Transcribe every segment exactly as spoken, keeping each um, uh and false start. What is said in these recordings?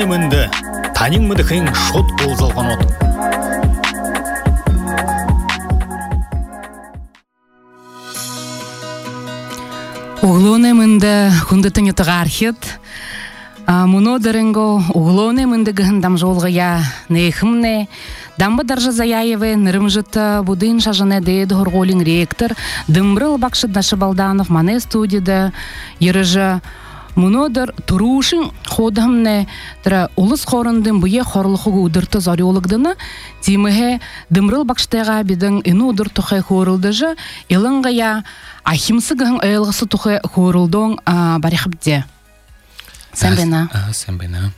Углоонаймынды танин мыдыхын шот болзалған от. Углоонаймынды хундытын ютыгархет. Муно дырынго углоонаймынды гыхын дамжолгая нейхымне. Дамба Даржа Заяеве, Нырымжыта, Будын Шажане Дейд, Горголин ректор, Дымбрыл Бакшит Нашибалданов, Мане студияда, Ережа Мунодыр Турушин ходамне, Тра Улыс Хорындын Буе Хорлухугу Удырты Зориологдыны, Тимыхе Дымбрыл Бакштега Бидын Ину Удыртухе Хорылдыжы, Илынгая Ахимсы гыхын Ойлғысы Тухе Хорылдон Барихабде. Сэмбена. Сэмбена.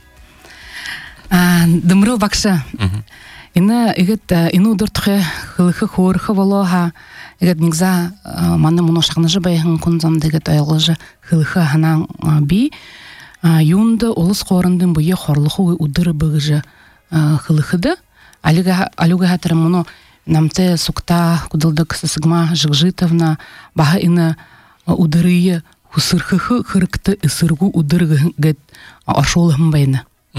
Дымбрыл Бакша. Ина игет ину удыртхе хылыхы хорхы волоха игет нигза манны муно шагныжы байхын кунзам дегет айлыжы хылыхы ханан би юнды олыс хорындын буе хорлухы удыры быгыжы хылыхыды алига алюга хатыры муно намте сукта кудылдык сысыгма жыгжитовна баха ина удырые хусырхыхы хырыкты ысыргу удыры гет ашолыхым байны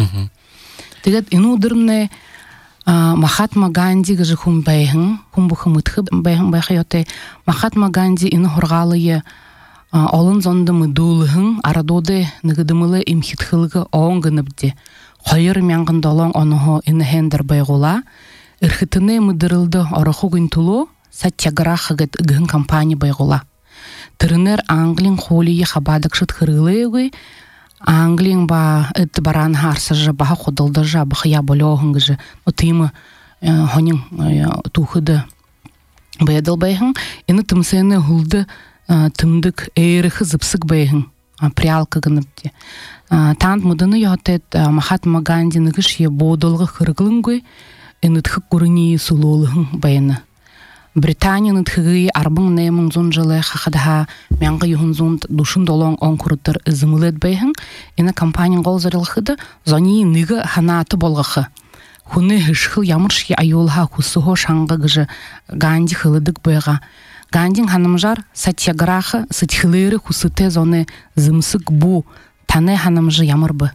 дегет ину удырымне Махатма Ганди гыжы хум байхын, хум бухымытхы байхын байхайоте. Махатма Ганди ины хоргалые олын зонды мыдулыхын арадоды нығыдымылы имхитхылығы оң гыныбде. Хойыр мяңғын долон онығы ины хендер байгула. Ирхытыны мыдырылды ороху гынтулу саттягырахы гыт гын компания байгула. Тырыныр Англин холие хабадыкшыт хырылығы Англин ба это баран харсажа баха ходылдыжа бахая болоғыңгыжы отымы хонин тухыды бэдал байхын ины тымсыны хулды тымдык эйрыхы зыпсык байхын прялка гыныбде танд мудыны йотет Махатма Ганди ныгыш е бодолғы хыргылынгы инытхы курыни сулолығын байыны Британияны тхыгы арбың нэмің зон жылы хахадаха мяңғы юхын зон душын долон он күріттір ізімілет байхын, ені компаниян ғол зарылхыды зони ныгы ханаты болғықы. Хуны хышхыл ямырши айолға хусыхо шаңғы гыжы Ганди хылыдық байға. Гандин ханымжар сатьяграхы сытхылыры хусыте зоны зымсык бу таны ханымжы ямырбы.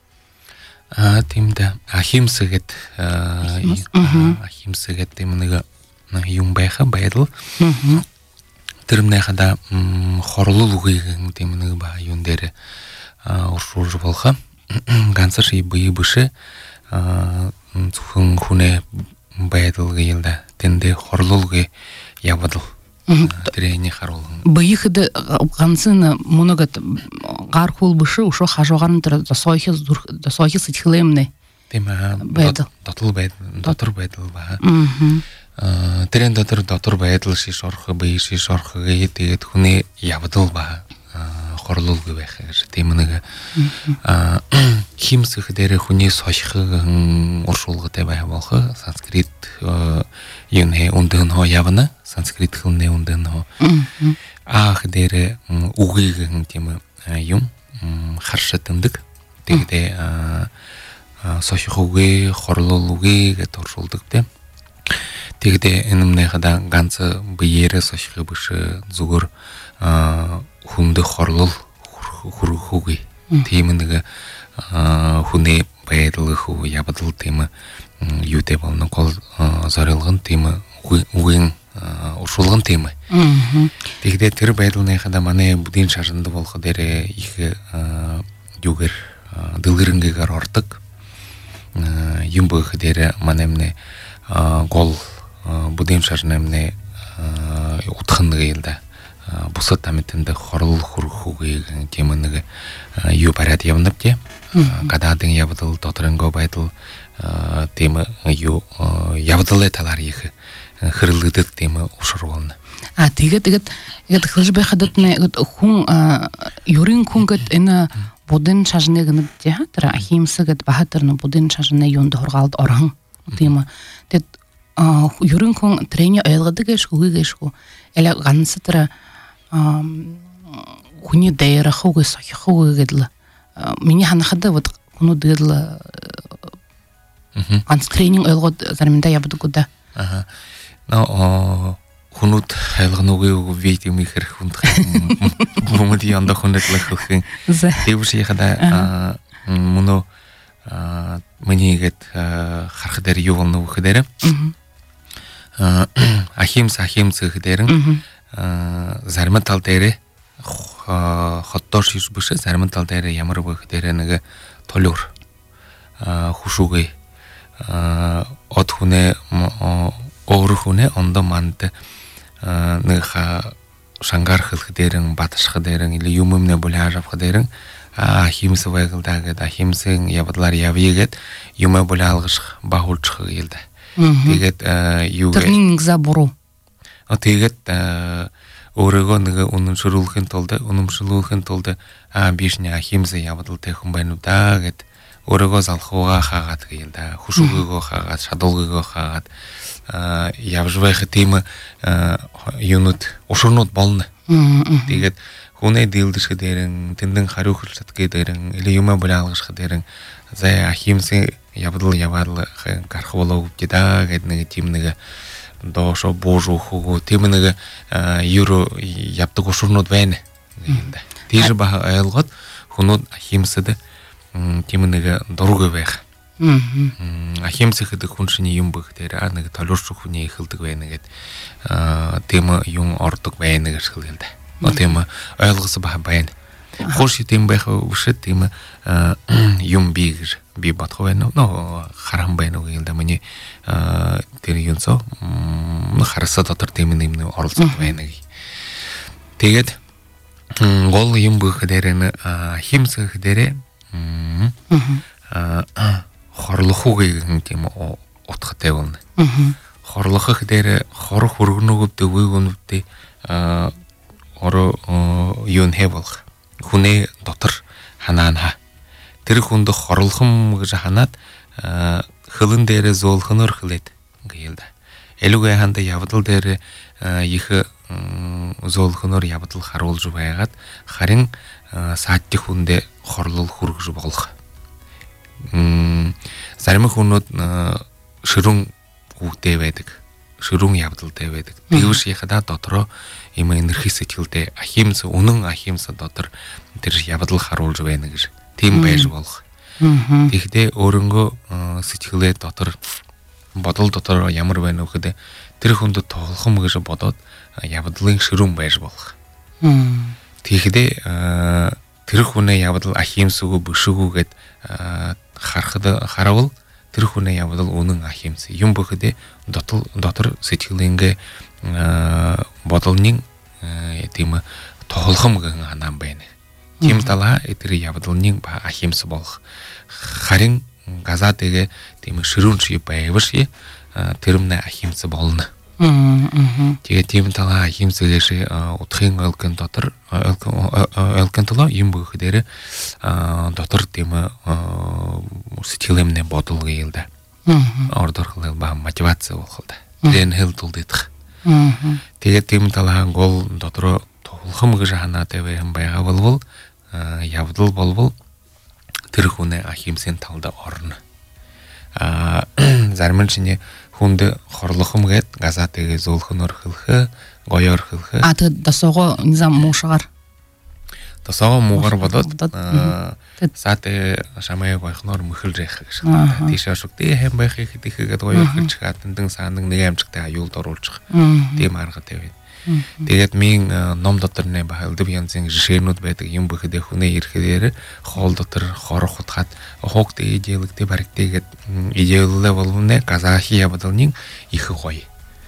Тимді ахимсығыт ахимсығыт темінігі Юмбайха байдыл. Тырымнайхада хорлулугыгын темінігі ба юндері ұршуржы болға. Гансыр жей бұйы бұшы цухын хуне байдылғы елді. Тенде хорлулугы ябадыл. Тірейіне харулың. Бұйықыды ғансыны мұнығыт ғар хул бұшы ұшо қажуғарын тұры дасойхи сытхылымны. Тема дотыл байдыл. Дотыр байдыл ба. Тэрэн дотор дотор байдал ши шорхы бий ши шорхыга етет хүнэ явдал ба хорлуулгүй байх гэж тиймнэг химсэх дээр хүний сошхыг уршуулгатай байх болох санскрит юнэ ундэн хоо явна санскрит хүнэ ундэн хоо аах дээр үгийг тийм юм харшатымдаг тэгдэ сошхыгүй хорлуулгүй гэж уршуулдаг тийм Тэгдэ энэмнэхада ганцы быерэ сошхы бышы зүгөр хүнды хорлул хурхуги тиймнэгэ хүнэ байдалы ху ябадыл тиймэ юте болны кол зарылгын тиймэ угын уршулгын тиймэ Тэгдэ тэр байдалныхада мане будин шажынды болхы дере ихе югэр дылгырынгыгар ортык юмбыхы дере манемне гол Будем шарнемне утхынныгы елді. Бұсы тамитінді хорыл хурхуғы темінігі ю барят явынып де. Кададың явыдыл, дотырынғы байдыл темі ю явыдыл еталар егі. Хырлыдық темі ұшыр олны. А, тегет, тегет, тегет, қылыш байқадатыны, хүн, юрин күнгіт іні будын шажыны гынып де, тіра ахимсы гыт бағатырны будын шажыны юнды хорғалды орғын темі. Тет, Юрин кон тренер айлгады гэшку гэшку эла гансытра хуни дэйра хугы сахи хугы гэдла миний ханахада вот куну дэдла ганс тренинг айлгод зарминда ябдыгуда ага но хунут айлгнугы вейти михер хунд бумади анда хунет лахын дебуши хада муно Mëнийгэт харах дээр юу болно гэхээр ахимс ахимс гэхээр зарим тал дээр хотдоор шиш биш зарим тал дээр ямар вэ гэхээр нэг толюр хушуугээ од хүнээ өөр хүнээ ондо манд нэг шангархал дээрэн баташх дээрэн или юм юмнэ булааж авах дээрэн ахимс байгальдаагээд ахимсын явдлаар явъягээд юм булаалгах бахуулчих гэлдэ. Тэгээд юу тэрний нэг за буруу. Тэгээд өөрөөгөө нэг үнэмшрүүлэхийн тулд үнэмшрүүлэхийн тулд аа биш нэ ахимс явдалтай хүн байна уу даа гэд өөрөөгөө залхуугаа хаагаад гэлдэ. Хушуугөө хаагаад шадуулгоо хаагаад явж байх тийм юунууд ушуурнууд болно. Тэгээд хүнээ дийлдэшгэ дээрэн тэндэн хариухлах гэдээрэн или юм булаалгах дээрэн за ахимсын явдал яваал гарах болов гэдаа гэд нэг тийм нэг доошо буужуухгүй тийм нэг евро явдаг ушуурнууд байна гэдэг. Тийш ба ойлгоод хүнүүд ахимсад тийм нэг дургүй байх. Ахимс гэдэг хүн шиний юм бүх дээр нэг толиурч хүний эхэлдэг байна гэд тийм юм ордог байна гэж хэлдэг. Тийм ойлгосон байх байна. Хурш тийм байх үшэд тийм юм би би бодох байна. Но харам байна уу гэдэг миний тэр юунсоо харсаа дотор тийм юм оролцох байна гэ. Тэгээд гол юм бүх дээр н химс дээр хорлох үгийн тийм утгатай байна. Хорлох дээр хор хөргнөгөд өвгөнөдөө ороо юун хэвлах хүнээ дотор ханаана тэр хүнд хорлохом гэж ханаад хөлн дээр зөөлхөнөр хөлээд гэлдэ. Элүгэ ханд явдал дээр их зөөлхөнөр явдал харуулж байгаад харин саадти хүндээ хорлол хүргэж болох. Зарим хүнүүд ширүүн үгтэй байдаг. Ширүүн явдалтай байдаг. Тэгвш яхада дотроо юм энерги сэтгэлдээ ахимс үнэн ахимс дотор тэр явдал харуулж байна гэж тийм байж болох. Тэгэхдээ өөрөнгөө сэтгэлээ дотор бодол дотор ямар байна вэ гэхэд тэр хүнд тоглохом гэж бодоод явдлын ширүүн байж болох. Тэгэхдээ тэр хүнээ явдал ахимс үгүй биш үгүй гэд харахад харавал тэр хүнээ явдал үнэн ахимс юм бөхөдөө дотор дотор сэтгэлэнгээ бодлын тийм тоглохом гэн ханаа байна. Тийм талаа тэр явдлын ба ахимс болох. Харин газаатэйгээ тийм ширүүн чи байвш тэрмнэ ахимс болно. Тэгээ тийм талаа ахимс гэж утгын ойлгон дотор ойлгон талаа юм бөхөдөө дотор тийм сэтгэлэмнэ бодол гэлдэ. Ордорхол ба мотивац болох да. Тэн хэлдүүлдэх. Тэгээд тийм талаа гол дотор тоглохом гэж ханаатай байгаа болвол явдал болвол тэр хүнээ ахимсын талд орно. А зарим нь хүнд хорлохом гэд газаатэйгээ зөөлхөнөр хөлхө гоёор хөлхө а тэр дасого низам мушгаар тасаа муугар бодоод саатэ шамаа байхнаар мөхөлж яах гэж байна. Тийшээ шүгтэй хэм байх ихэдийхгээд гоёор хөлж хаад тэндэн саандаг нэг амжигтай аюулд оруулах. Тийм аргатай байна. Тэгээд минь ном дотор нэ бахалд янзын жишээнүүд байдаг юм бүхэдэ хүнээ ирэхээр хоол дотор хорох утгаад хоогт ээжэлэгтэй баригтэйгээд ээжэлээ болвнэ газахи явдалнын их гоё.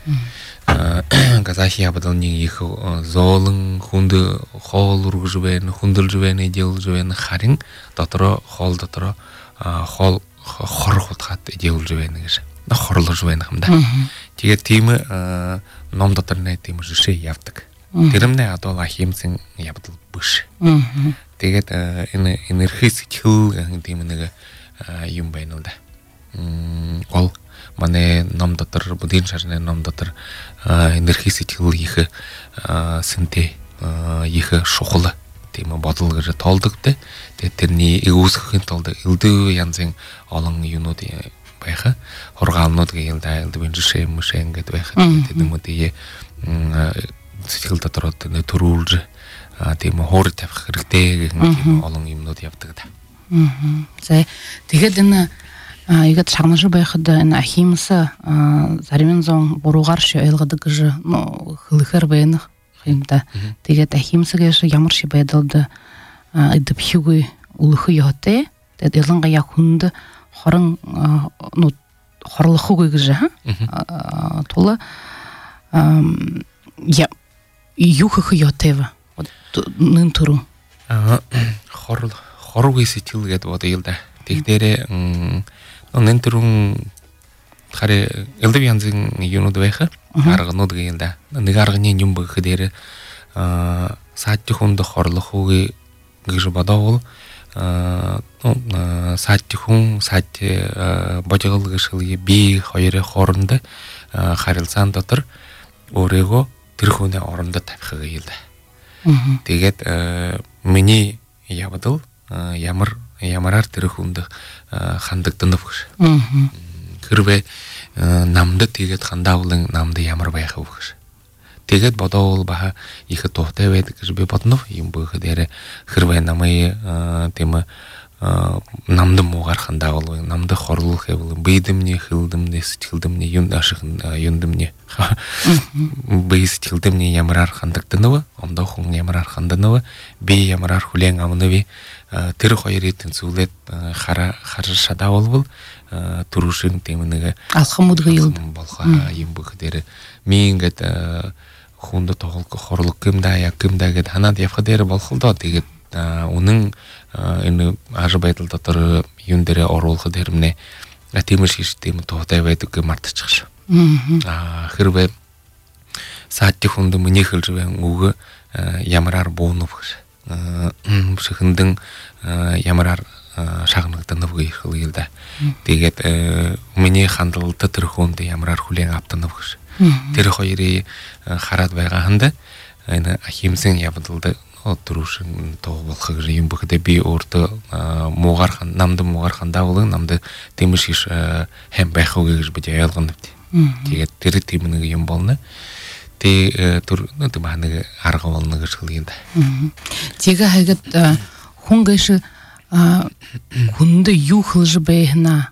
Газахи явдалнын их зоолон хүнд хоол үргэж байна, хүндэлж байна, ээжэлж байна харин дотор хоол дотор хоол хорох утгаад ээжэлж байна гэж хорлож байна юм да. Тэгээд тийм ном дотор нэ тийм жишээ явдаг. Тэрмнэ одоо ахимсын явдал биш. Тэгээд энэ энерги сэтгэл тийм нэг юм байна уу да. Гол манай ном дотор будын шарны ном дотор энерги сэтгэл их сэнтэй их шухал тийм бодол гэж тоолдог те. Тэгээд тэрний үүсгэхийн тулд элдв янзын олон юмнууд байха хоргаалнууд гэлдэ элдв жишээ юм шиг ингээд байхад тийм үгүй сэтгэл дотор төрүүлж тийм хоор тавих хэрэгтэй гэх юм олон юмнууд явдаг да. Мгм. За тэгээд энэ игэд шагнажы байхад энэ ахимса зарим зон буруугаар шиг ойлгодог гэж хөлөхөр байна юмда. Тэгээд ахимсагээс ямар шиг байдалд эдбхигүй улхы ётэй. Тэгээд ялангуяа хүнд хорон ну хорлохгүй гэж хаа. Тула я юхх ётэв. Нэн түрүү. Хорл хоргүй сэтгэл гэдэг бодё л да. Тэгдэрэ нэн түрүүн харэ элдв янзын юунууд байха арганууд гэх юм да. Нэг арганы юм бэхээр а саат хүнд хорлохгүй гэж бодоол а саат хүн саат божгол гэшгүй би хоёрын хооронд харилцаан дотор өөрийгөө тэр хүний орондоо тавих гэх юм да. Тэгээд миний явдал ямар ямараар тэр хүнд хандагдана гэж. Хэрвээ намд тэгээд хандаавлын намд ямар байх вэ гэж. Тэгээд бодоол баха их туутай байдаг гэж би бодно. Юм бөхөөр хэрвээ намайг тийм намд муугар хандаавал намд хорлох гэвэл бэдэмний хилдэмний сэтгэлдэмний юм ашиг юндэмний бэ сэтгэлдэмний ямараар хандагдана вэ? Ондоо хүн ямараар хандана вэ? Би ямараар хүлээн авна вэ? Тэр хоёрын тэнцвүүлээд хара хар шадаавал түрүүшин тийм нэг алхамудгүй юм болох юм бөхөөр ми ингээд хүнд тоглох хорлох гэмдэ яг гэмдэ гэд ханаад явах дээр болох л доо. Тэгээд үнэн энэ аж байдал дотор юун дээр оруулах хэрэмнэ тиймэр шиг тийм туутай байдаг гэж мартчих ш. Аа хэрвээ саат хүнд миний хэлжвэн үг ямараар буунав гэж. Шихэндэн ямараар шагнагдана вэ хэлээ л да. Тэгээд миний хандлалд тэр хүнд ямараар хүлээн автана гэж. Тэр хоёрыг хараад байгаа ханд энэ ахимсэн явдалд түрүүшин тоо болох юм бөхөдөө би өөртөө муугар намд муугар хандаавал намд тиймэр шиг хэм байх уу гэж би ойлгоно. Тэгээд тэр тийм нэг юм болно. Тэ түр нэг нэг арга болно гэж хэлээ да. Тэгээ хагаад хүн гэш хүнд юу хэлж байна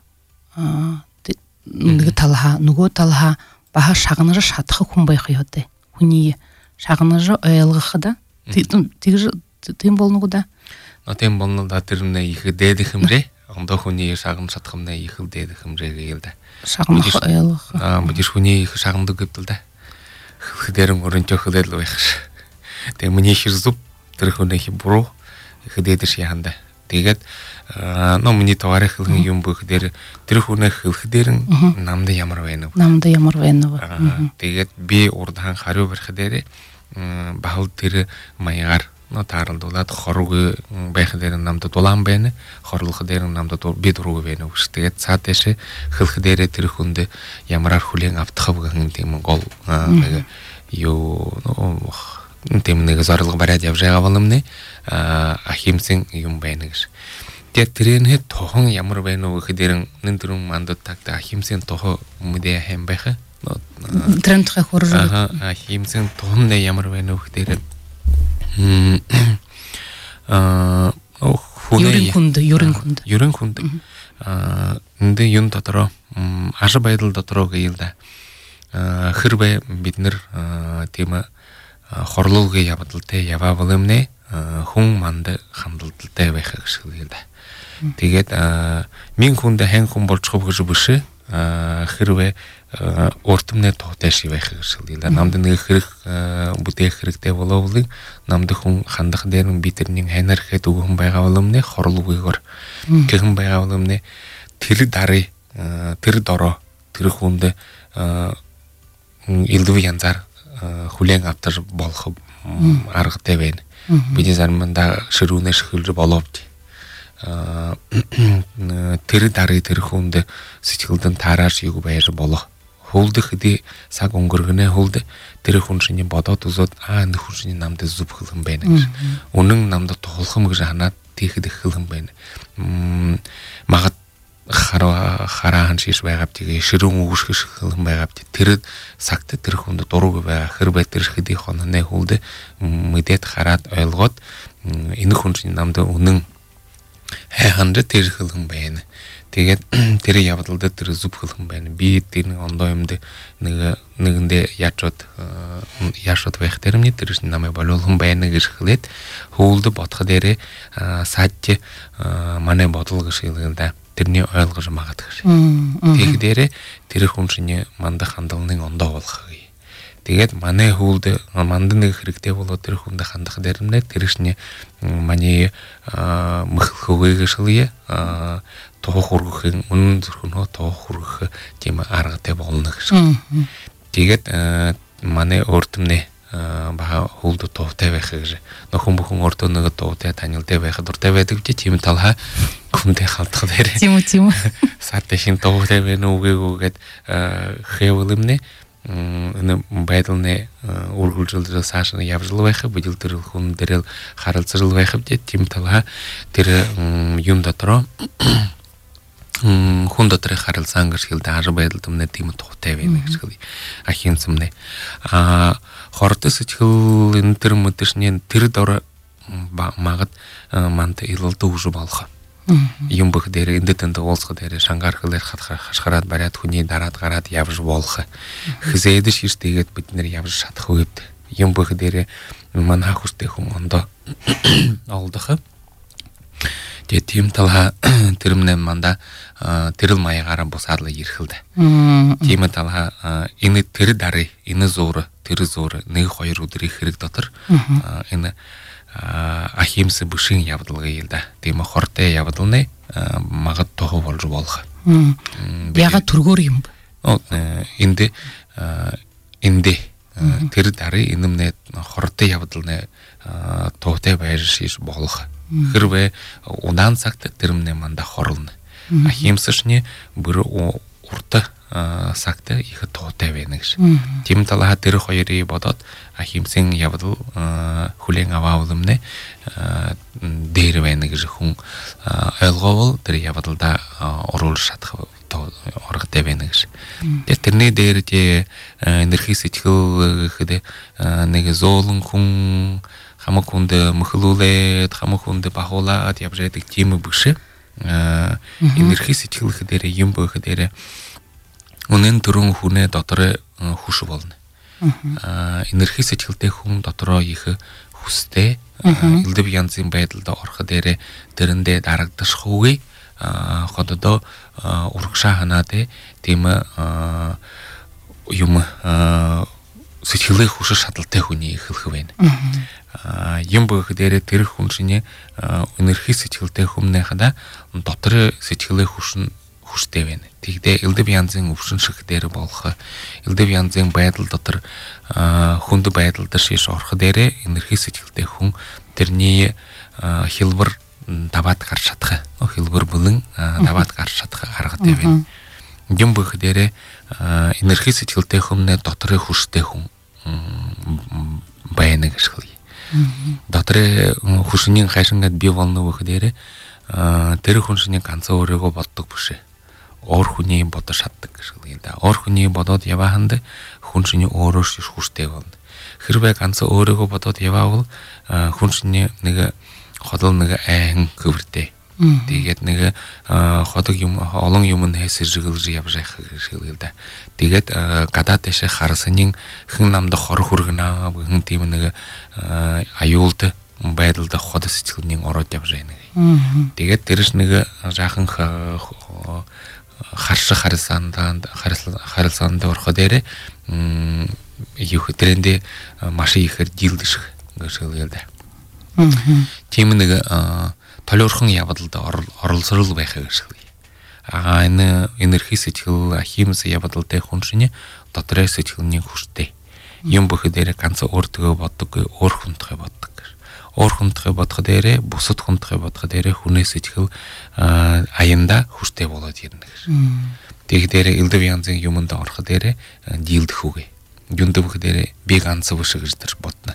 нэг талха нөгөө талха баха шагнаж шатах хүн байх ёо. Хүний шагнаж ойлгох да. Тэгж тийм болно да. Но тийм болно да тэрнээ их дээдэх юмрээ. Ондоо хүний шагнаж шатах юмнээ их дээдэх юмрээ гээл да. Шагнаж ойлгох. Аа мэдээж хүний их шагнадаг гэвэл да. Хөрөн өрөнтэй хөдөл байх. Тэгээ миний хэр зүг тэр хүний буруу их дээдэж яанда. Тэгээд но миний товарх хэлэн юм бүх дээр тэр хүнээ хэлэх дээр намд ямар байна вэ? Намд ямар байна вэ? Тэгээд би урдхан хариу барих дээр бахал тэр маягаар но тааралдуулаад хоргүй байх дээр намд дулаан байна. Хорлох дээр намд би дургүй байна гэж. Тэгээд цаа дэше хэлэх дээр тэр хүнд ямараар хүлээн автах гэх юм гол юу тийм нэг зарлага бариад явж байгаа боломны ахимсэн юм байна гэж. Тэгээд тэрний тохон ямар байна вэ гэхээр нэн дөрөв мандад тагта ахимсэн toho мэдээ хэм байх. Трендхэ хурж. Ахимсэн тохон нэ ямар байна вэ гэхээр аа Юрин хүнд, юрин хүнд. Юрин хүнд. Аа энэ юм дотроо аж байдал дотроо гээл да. Хэрвээ бид нэр тийм хорлуулгын явдалтай яваавал юмнэ хүн манд хандлагатай байх гэж хэлээ да. Тэгээд минь хүнд хэн хүн болчих гэж биш хэрвээ өөртөмнөө туутай шиг байх гэж хэлээ да. Намд нэг хэрэг бүтээх хэрэгтэй боловол намд хүн хандах дээр нь би тэрний хайнаар ихэд өгөн байгаа боломнэ хорлуулгүйгээр гэн байгаа боломнэ тэр дарыг тэр дороо тэр хүнд элдв янзаар хүлээн автар болох аргатай байна. Бидний заримдаа ширүүнээс хөлж боловч тэр дарыг тэр хүнд сэтгэлдэн таараш юу байж болох. Хөлдөх хэдий саг өнгөргөнэ хөлд тэр хүн шиний бодоод үзээд аа энэ хүн шиний намд зүв хэлэн байна гэж. Үнэн намд тулхам гэж ханаад тийхэд их хэлэн байна. Магад хараа хараан шиш байгаад тэгээ ширүүн үүсгэж хэлэн байгаад тэр сагт тэр хүнд дурууг байгаа хэрвээ тэр хэдий хонооны хөлд мэдээд хараад ойлгоод энэ хүн шиний намд үнэн ханжа тэр хылгын байна. Тэгээд тэр явдалд тэр зүп хылгын байна. Би тэр ондоо юмд нэг нэгэндээ яачод яашод байх тэрмний тэр намайг болуулган байна гэж хэлээд хөвөлд бодох дээрээ сааж манай бодол гэж хэлгэнда тэрний ойлгож магадгүй гэж. Тэг дээрээ тэр хүн чинь мандах хандлагын ондоо болох. Тэгээд манай хөвөлд манд нэг хэрэгтэй болоод тэр хүнд хандах дээрнээ тэр чинь манай мөх хөвөөгөөс лие тоох хүргэх үнэн зөвхөн тоох хүргэх тийм аргатай болно гэж. Тэгээд манай өөртөмнээ бага хөвөлд туутай байх гэж нөхөн бүхэн өөртөө нэг туутай танилтай байх дуртай байдаг чи тийм талха хүндээ халтах дээр. Тийм үү тийм үү. Сааташин туутай байна уу гэгээд хэвлэмнэ энэ байдалны үргэлжлэл цаашаа явжл байх бидэл тэр хүн дээр харилцал байх гэдэг тийм талха тэр юм дотроо хүн дотор харилцаан гэж хэлдэг аж байдал төмнө тийм тухтай байна гэж хэлээ. Ахинцмнэ. А хордос ичхэл энэ тэр мэдэршний тэр дор магад мант илэлд үгүй болох. Юм бүх дээр энэ тэнд уулзах дээр шангаар хэлээр хашгараад бариад хүний дараад гараад явж болох. Хизээдэж иртэйгээд бид нэр явж чадах үед юм бүх дээр манай хүстэй хүн ондоо олдох. Тэгээд тийм талха тэрмнэ манда тэрл маягаараа бусаалаа ирхэлдэ. Тийм талха энэ тэр дарыг энэ зуур тэр зуур нэг хоёр өдрийн хэрэг дотор энэ ахимс бүшин явдалгаа ялда. Тийм хортой явдалны магад тохоо болж болох. Яга төргөр юм. Энд энд тэр дарыг энэмнэ хортой явдалны туутай байж шиш болох. Хэрвээ удаан цагт тэрмнэ манда хорлно. Ахимсшны бүр урт цагт их туутай байна гэж. Тийм талаа тэр хоёрыг бодоод ахимсын явдал хүлээн аваалмнэ дээр байна гэж хүн ойлгоовол тэр явдалда оруулж чадах орготой байна гэж. Тэгээд тэрний дээр тий энерги сэтгэл гэхэд нэг зөөлөн хүн хамаг хүнд мөхлүүлээд хамаг хүнд бахуулаад явж байдаг тийм биш. Энерги сэтгэл дээр юм байх дээр үнэн төрөн хүнээ дотор хүш болно. Энерги сэтгэлтэй хүн дотроо их хүстэй элдв янзын байдалд орох дээр тэрэндээ дарагдчихгүй хододо урагшаа ханаад тийм юм сэтгэлээ хүш шаталтай хүний хэлэх байна. Юм бүх дээр тэр хүн чинь энерги сэтгэлтэй хүмүүнийхээ дотор сэтгэлээ хүшн хүчтэй байна. Тэгдээ элдв янзын өвшин шиг дээр болох элдв янзын байдал дотор хүнд байдалд шиш орох дээр энерги сэтгэлтэй хүн тэрний хэлбэр даваад гарч чадах. Хэлбэр бүлэн даваад гарч чадах аргатай байна. Юм бүх дээр энерги сэтгэлтэй хүмүүнээ доторын хүчтэй хүн байна гэж хэлье. Доторын хүчний хайшингад бий болно гэх дээр тэр хүн шиний ганцаа өөрийгөө боддог биш. Ор хүний бодож чаддаг гэж хэлье да. Ор хүний бодоод явааханд хүн шиний өөрөө шиш хүчтэй болно. Хэрвээ ганцаа өөрийгөө бодоод яваавал хүн шиний нэг ходол нэг айн хөвөртэй. Тэгээд нэг ходог юм олон юм нэс сэргэлж явж байх гэж хэлээ да. Тэгээд гадаад дэше харсанын хэн намд хор хүргэнэ гэн тийм нэг аюулд байдалд хот сэтгэлний ороод явж байна. Тэгээд тэрш нэг жаахан харш харсандаа харсанд орохоо дээр юу хэрэндээ маш ихээр жилдэж гэж хэлээ да. Тийм нэг толиорхон явдалд оролцол байх гэж хэлье. А энэ энерги сэтгэл химс явдалтай хүн шинэ дотроо сэтгэлний хүчтэй. Юм бүх дээр ганц өөртөө боддог, өөр хүндээ боддог. Өөр хүндээ бодох дээр бусад хүндээ бодох дээр хүний сэтгэл аянда хүчтэй болоод ирнэ гэж. Тэг дээр элдв янзын юмд орох дээр дийлдэх үгүй. Юунд бүх дээр би ганц биш гэж тэр бодно.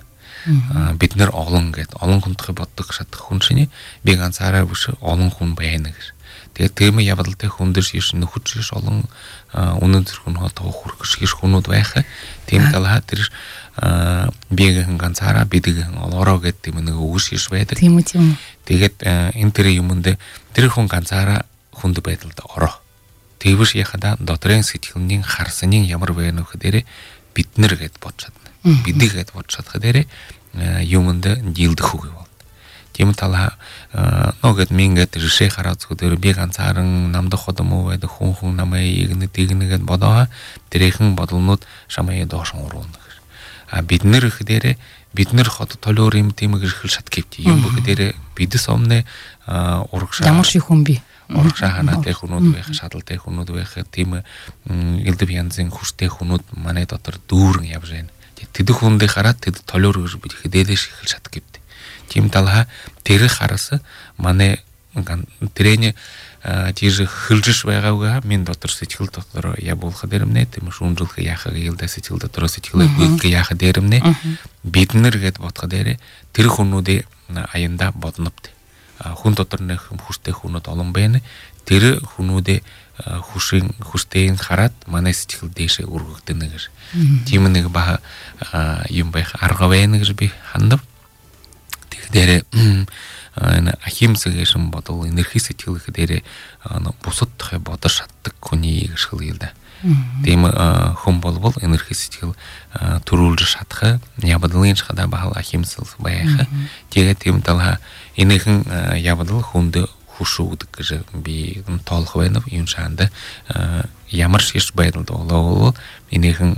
Бид нэр олон гэд олон хүндхэ боддог шатах хүн шинэ би ганцаараа биш олон хүн байна гэж. Тэгээд тийм явдалтай хүндэрш иш нөхөж иш олон үнэн зэрэг нь тоо хүрхш иш хүнүүд байх. Тийм талаа тэр бигийн ганцаараа бидгийн олороо гэдэг тийм нэг үгш иш байдаг. Тийм үү тийм. Тэгээд энэ тэр юмд тэр хүн ганцаараа хүнд байдалд ороо. Тэгвш яхада дотрын сэтгэлний харсны ямар байна вэ гэхээр бид нэр гэд бодож чадна. Бидийг гэд бодож чадах дээр юмд дийлдэх үг. Тийм талаа ногд мингэд жишээ хараад зүгээр би ганцаараа намдах ходом уу байдаг хүн хүн намайг игнэ дигнэгэд бодоо тэрхэн бодлонууд шамаа доош уруuna. А бид нэр ихдээрээ бид нэр хот толоор юм тийм гэрхэл шат гэвч юм бүгдээрээ бидс omne урагшаа ямар шиг хүн би урагшаа ханаатай хүнүүд байх шадалтай хүнүүд байх тийм элдв янзын хүчтэй хүнүүд манай дотор дүүрэн явж байна. Тэдх хүндээ хараад тэд толоор гэж бид ихдээрээ шихэл шат гэвч тийм талаа тэр хараас манай тэрэний жир хөлжш байгаагаа минь дотор сэтгэл дотор явуулах дэрэмнэ тийм шүүмжлэх яхаг ялдаа сэтгэл дотор сэтгэл гүйх яхаг дэрэмнэ бид нар гэд бодох дээрээ тэр хүмүүдээ аянда боднопт хүн дотор нэг хүчтэй хүмүүд олон байна тэр хүмүүдээ хүшин хүчтэйг хараад манай сэтгэл дээшээ өргөгдөнө гэж тийм нэг ба юм байх арга байна гэж би хандав тэгэхээр ана ахимсэгшин бодол энерги сэтгэл гэхээр бусад бодож шатдаг хүний гэршил юм да. Тийм хүн болвол энерги сэтгэл төрүүлж шатах ябадлын шахада бахал ахимсэл байх. Тэгээд тийм талаа энэхэн ябадл хүнд хүшүүд гэж би тоолох байна юм шаанда ямар шиш байдалд болоо энэхэн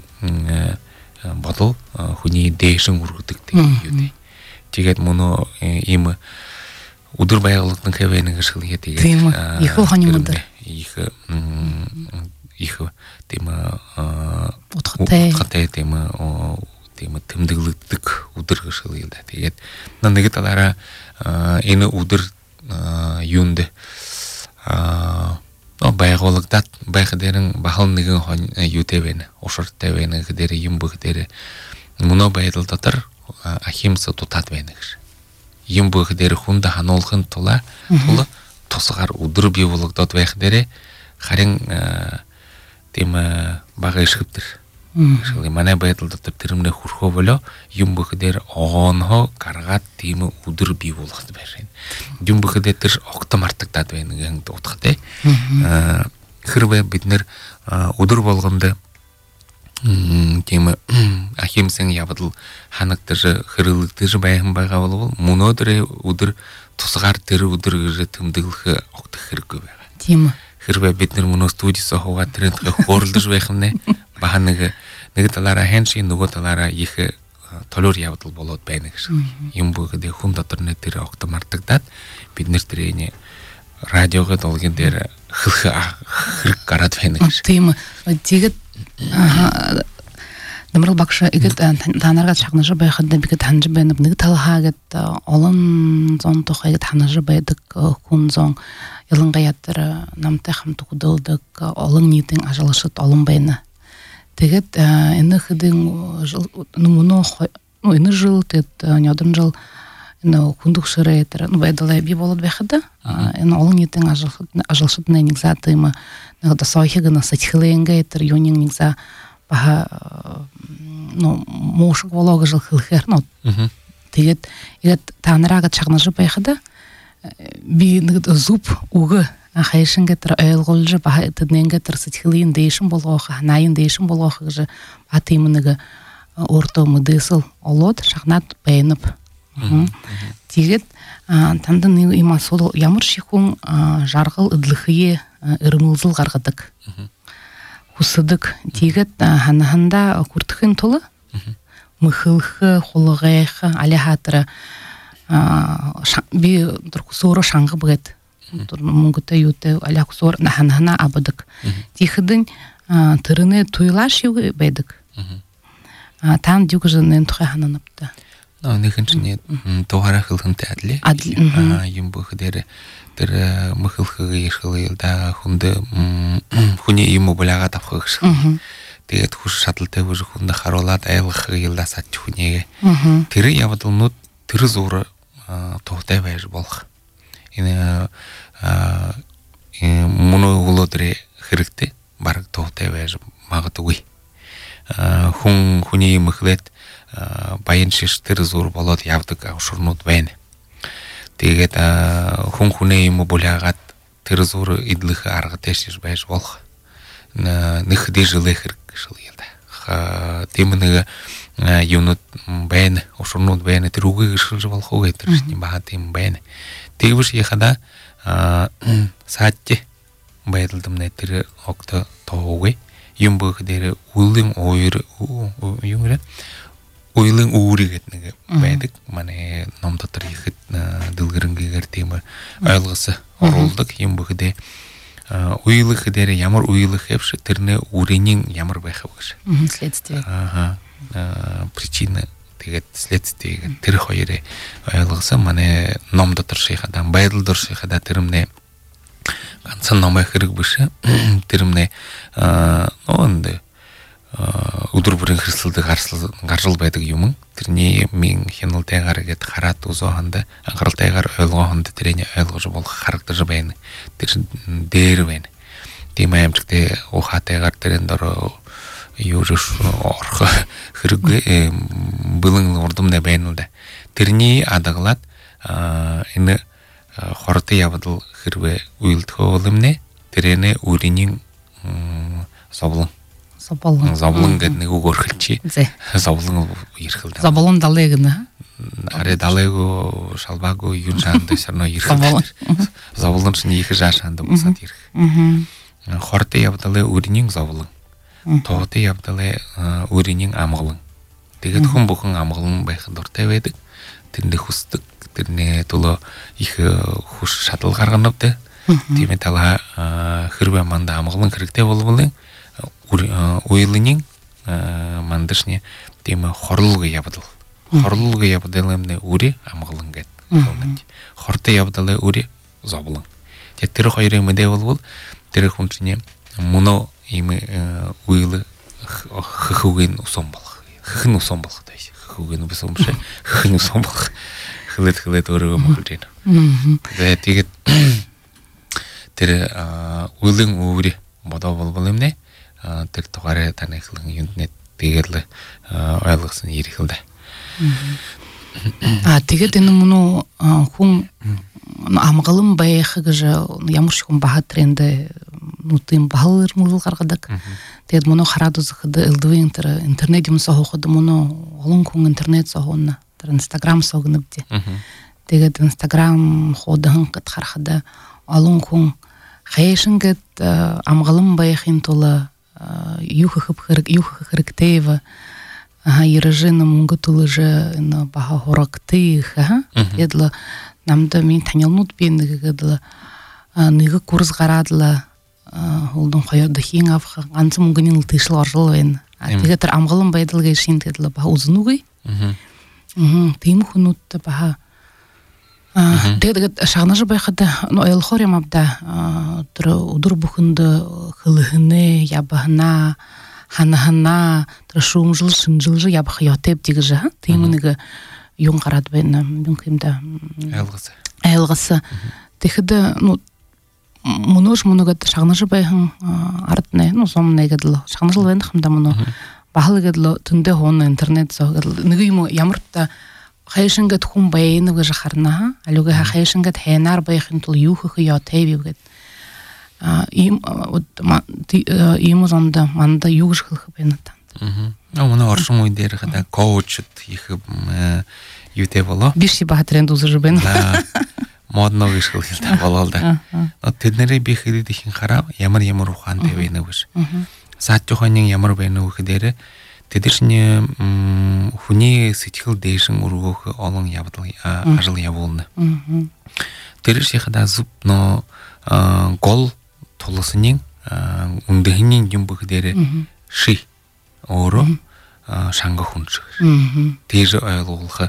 бодол хүний дээшин үргэдэг тийм юм. Тэгээд мөн ийм өдөр байгууллагын хэвэн гэж хэлгээд тийм их хоны мод их их тийм утгатай утгатай тийм тийм тэмдэглэгдэх өдөр гэж хэлээд тэгээд нэг талаараа энэ өдөр юунд а байгууллагад байх дээрэн бахал нэгэн юутэй байна уширтай байна гэдэг юм бүх дээр мөнө байдал дотор ахимс тутаад байна гэж юм бүх дээр хүнд хануулахын тулаа тул тусгаар өдөр бий болгодод байх дээрээ харин тийм бага ишгэвтер шили манай байдал дотор тэрмнээ хүрхөө болоо юм бүх дээр огоонхоо гаргаад тийм өдөр бий болгоход байна. Юм бүх дээр тэр огтом артагдаад байна гэнг утгатай. Хэрвээ бид нэр өдөр болгонд тийм ахимсэн явдал ханагдаж хэрэглэгдэж байхан байгаа бол мөнөөдөр өдөр тусгаар тэр өдөр гэж тэмдэглэх огт хэрэггүй байгаа. Тийм. Хэрвээ бид нар мөнөө студиэс хаваа тэрэнд хөөрлөж байх юм нэ баха нэг нэг талаараа хэншийн нөгөө талаараа их толоор явдал болоод байна гэж. Юм бүгд хүн дотор нэ тэр огт мартагдаад бид нэр тэрний радиогод олгын дээр хэрэг гараад байна гэж. Тийм. Тэгээд Намрал багша игэд танаргад шагнаж байхад бигэд ханж байна нэг талхаагээд олон зон тухайд ханаж байдаг хүн зон ялангуяа тэр намтай хамт хөдөлдөг олон нийтийн ажиглашд олон байна. Тэгээд энэ хэдийн нүмөнө ну энэ жил тэгээд нёдон жил энэ хүндгшрээ тэр байдалай би болоод байхад энэ олон нийтийн ажиглашд нэг зат юм нэг дасойхэг на сэтхлэнгэ тэр юнин нэг за баха ну мошг волог жил хэлэхэр ну тэгээд игэд танарагад шагнаж байхад би нэг зүп үг хайшингээ тэр ойлгуулж баха тэднэнгэ тэр сэтхлийн дэшин болгоох наян дэшин болгоох гэж ба тийм нэг өөртөө модэсэл олоод шагнаад байнап тэгээд танд нэг юм асуу ямар шиг хүн жаргал ыдлыхые өрмөлзөл гаргадаг хүсдэг тэгээд ханаханда хүрдэхин тул мөхөх хулгайх али хатра би дөрксөөр шангы бгэд мөнгөтэй юутэй али хүсөөр ханахна абадаг тийхэдэн тэрнэ туйлаш юу байдаг таан жүгжэн тухай хананапта нэгэн чинь тухаараа хэлхэнтэй адли юм бүх дээр тэр мөхөлхөг ярхал да хүнд хүний юм болаагаад авах гэсэн. тэгээд хүш шаталтай хүш хүнд харуулаад айлгах ялдаа сач хүнээ тэр явдалнууд тэр зур тухтай байж болох энэ мөнөө уулдрэ хэрэгтэй баг тухтай байж магадгүй хүн хүний мөхлөд баян шиш тэр зур болоод явдаг авшурнууд байна. Тэгээд хүн хүнээ юм булаагаад тэр зур идлэх арга дэшиж байж болох нэх дэжлэх хэрэг шил ялда. Тийм нэг юунууд байна, авшурнууд байна тэр үгийг шилж болох уу гэдэг чинь баа тийм байна. Тэгвш яхада саатти байдалдамнэ тэр огт тоогой юм бүх дээр үлэн ойр юм гэрэ ойлын үүрэг гэдэг нэг байдаг. Манай ном дотор ихэд дэлгэрэнгээр тийм ойлгосон оруулдаг юм бүхэдээ уйлах дээр ямар уйлах хэвш тэрний үрэнийн ямар байх вэ гэж. Следствие. Аа. Причина тэгээд следствие тэр хоёрыг ойлгосон. Манай ном дотор шийхадан байдал дор шийхада тэрмнээ ганцхан ном хэрэг биш. Тэрмнээ нөөнд өдөр бүрийн хэрэгсэлдэг гарсал байдаг юм. Тэрний минь хяналтайгаар гээд хараад үзөөнд анхааралтайгаар ойлгоонд тэрний ойлгож болох харагдаж байна. Тэр дээр байна. Тийм амжилттай ухаатайгаар тэрэн дор юурш орох хэрэг бэлэн урдамнаа байна уу да. Тэрний адаглаад энэ хортой явдал хэрвээ уйлдэх оломнэ тэрэнэ үрийн совлон Заболон. Заболон гэдэг нэг үг өрхөлчи. Заболон ирхэл. Заболон далай гэнэ. Аре далайгу шалбаагу юун шаанд сарно ирхэл. Заболон чинь их жаашаанд усаад ирэх. Хортой явдалаа үрийн заболон. Тоогтой явдалаа үрийн амгалан. Тэгээд хүн бүхэн амгалан байх дуртай байдаг. Тэрний хүсдэг. Тэрний төлөө их хүш шатал гарганав дээ. Тийм ээ тала хэрвээ манда амгалан хэрэгтэй болвол уйлын мандашны тийм хорлог явдал. Хорлог явдал юмны үрэ амгалан гэдэг. Хортой явдал үрэ зовлон. Тэгээд тэр хоёрын мэдээ болвол тэр хүн чинь мөнөө ийм уйл хөхөгийн усан болох. Хөхн усан болох тааш. Хөхөгийн усан биш. Хөхн усан болох. Хөлөд хөлөд өөрөө мөхөж байна. Тэгээд тэр уйлын үрэ бодоо болвол юм нэ. Тэр тухаараа таны хэлэн юунднэ тэгэл ойлгосон ирэх л да. А тэгээд энэ мөн хүн амгалан байх гэж ямар ч хүн баха тренд нүтэн баалар мул гаргадаг. Тэгээд мөн хараад үзэхэд элдвин тэр интернет юм сооход мөн олон хүн интернет соохно. Тэр Instagram соогнобди. Тэгээд Instagram ходон гэд харахад олон хүн хайшингэд амгалан байхын тулд юу хөхөп хэрэг юу хөх хэрэгтэй вэ? Аа иржэн мөнгө төлөж энэ баха хорогтэй ха. Эдл намда минь танилнууд би нэгэд нэг курс гараад л холдон хоёр дахин авах ганц мөнгөний л тийшл оржол байна. Тэгээд тэр амгалан байдал гэж шинтэд л баха үзнүгүй. Аа. Тийм хүмүүст баха тэгээд шагнаж байхад ойлгохоор юм авда тэр өдөр бүхэнд хөлхнэ ябхна ханахна тэр шумжил шинжил ябх ятэб тэгж тийм нэг юм гараад байна юм хэмдэ айлгас айлгас тэгэхэд ну мөнөш мөнөгэд шагнаж байхан арднэ ну сом нэгэд л шагнаж байна хэмдэ мөнө бахалгэд л төндө хуун интернет зогэл нэг юм ямар та хайшингэд хүн байна гэж харна. Алуга хайшингэд хайнаар байхын тулд юу хөх яа тэв гэд. А ийм ийм зонда манда юу гэж хэлэх байна та. Аа. Өмнө оршин үе дээр хада коучд их юутэй болоо. Биш ба тренд үзэж байна. Модно гэж хэлэх та болоо да. Тэднэрийн би хэрэд ихэн хараа ямар ямар ухаантай байна гэж. Саад жохонын ямар байна вэ гэхээр тэдэршний хүний сэтгэл дэшин өргөх олон явдал ажил явуулна. Тэр шихада зүп но гол тулсны үндэхний юм бүх дээр ши өөрөө шанга хүнч. Тэр ойлгох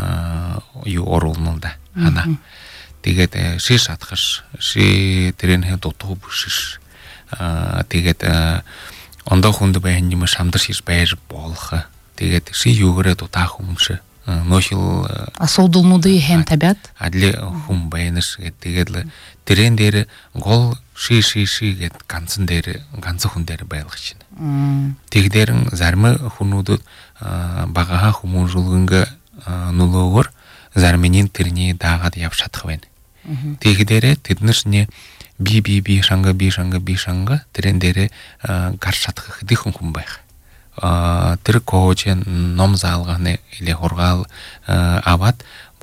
юу оруулна да. Хана. Тэгээд ши шатхаш ши тэрэн хэд утга бүшиш. Тэгээд ондоо хүнд байхны шамдар шиш байж болох. Тэгээд ши юугаараа дутаа хүмүүс ношил асуудалнуудын хэн табиат адли хүм байнаш тэгээд л тэрэн дээр гол ши ши ши гэд ганцхан дээр ганцхан хүн дээр байлгаж байна. Тэгдэрэн зарим хүмүүдүүд багаха хүмүүжүүлгэнгэ нулуугаар зарминын тэрний даагаад явж чадах байна. Тэгдэрэ тэднэрсний би би би шанга би шанга би шанга тэрэн дээр гарч чадах хэдийхэн хүн байх. Тэр коучен ном заалганы или хургаал аваад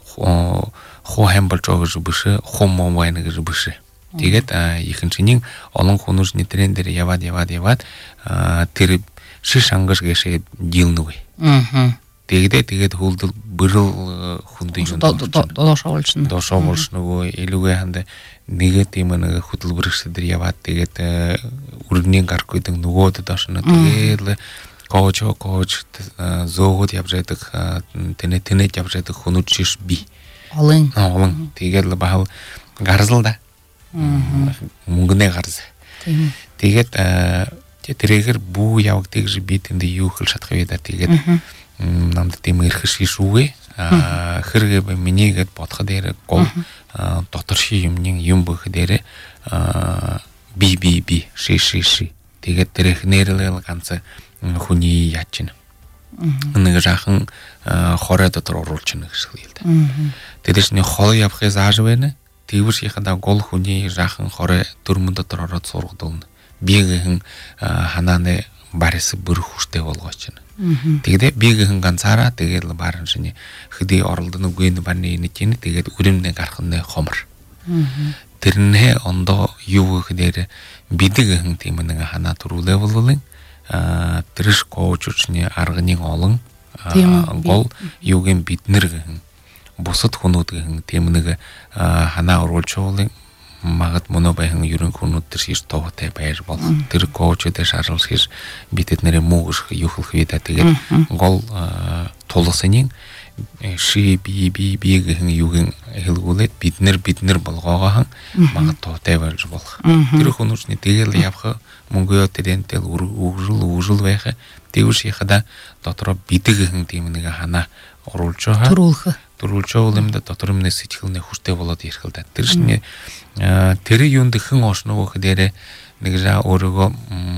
хуу хэмбэлж өгөж бүшэ хум мом байна гэж бүшэ. Тэгээд ихэнчний олон хүмүүс нэтрэн дээр яваад яваад яваад тэр шиш ангаш гэшээ дилнүгэ. Аа. Тэгээд тэгээд хөлдөл бэрэл хүндий юм доошоолч нь доошоолч нөгөө илүүгээ ханд нэгэ тийм нэг хөдөлбөрч дээр яваад тэгээд үрний гарах гэдэг нөгөөд доош нь тэгээд коуч коуч зөөгд явж байдаг тэнэ тэнэ явж байдаг хүмүүс шиш би олон олон тэгээд л баал гарзал да мөнгөнэ гарз тэгээд тэрээр бүү явагдгийг би тэнд юу хэл шатах вэ да тэгээд намд тийм эрхэш шүүгээ хэрэг минийгэд бодох дээр гол дотор ши юмнын юм бөх дээр би би би ши ши ши тэгээд тэрэх нэрэл ганц хүний яач чинь нэг жаахан хорой дотор оруулж чинь гэж хэлдэг. Тэдэс нэг хол явахыг зааж байна. Тэгвэр шихада гол хүний жаахан хорой дөрмөн дотор ороод сургадуулна. Биегийн ханааны барис бүр хүчтэй болгооч чинь. Тэгээд биегийн ганцаараа тэгээд бааран шинэ хэдий оролдоно үгүй баны нэг чинь тэгээд үрэмнэ гарах нь хомор. Тэрнээ ондоо юу гэхээр бидэгийн тийм нэг ханаа төрүүлээ болвол тэрш коуччны арганы олон гол юугийн биднэр гэн бусад хүмүүд гэн тийм нэг ханаа оруулж уулын магад моно байхын ерөн хүмүүд тэр шиш тоотой байж бол тэр коучдэр шаардлага хийж бидэд нэрээ муугш юухлах вида тэгээд гол тулгасны ши би би би гэн юугийн хэлгүүлээд биднэр биднэр болгоогоо магад тоотой байж болох тэр хүмүүстний тэгэл явах мөнгөө тэрэнтэл үржил үржил байх тэгвэр шихада дотор бидэгийн тийм нэг хана оруулж байгаа төрүүлх төрүүлж байгаа юм да дотор өмнө сэтгэлнээ хүртэй болоод ирэх л да тэр шинэ тэр юунд хэн оошноо гэхээр нэг жаа өөрөөгөө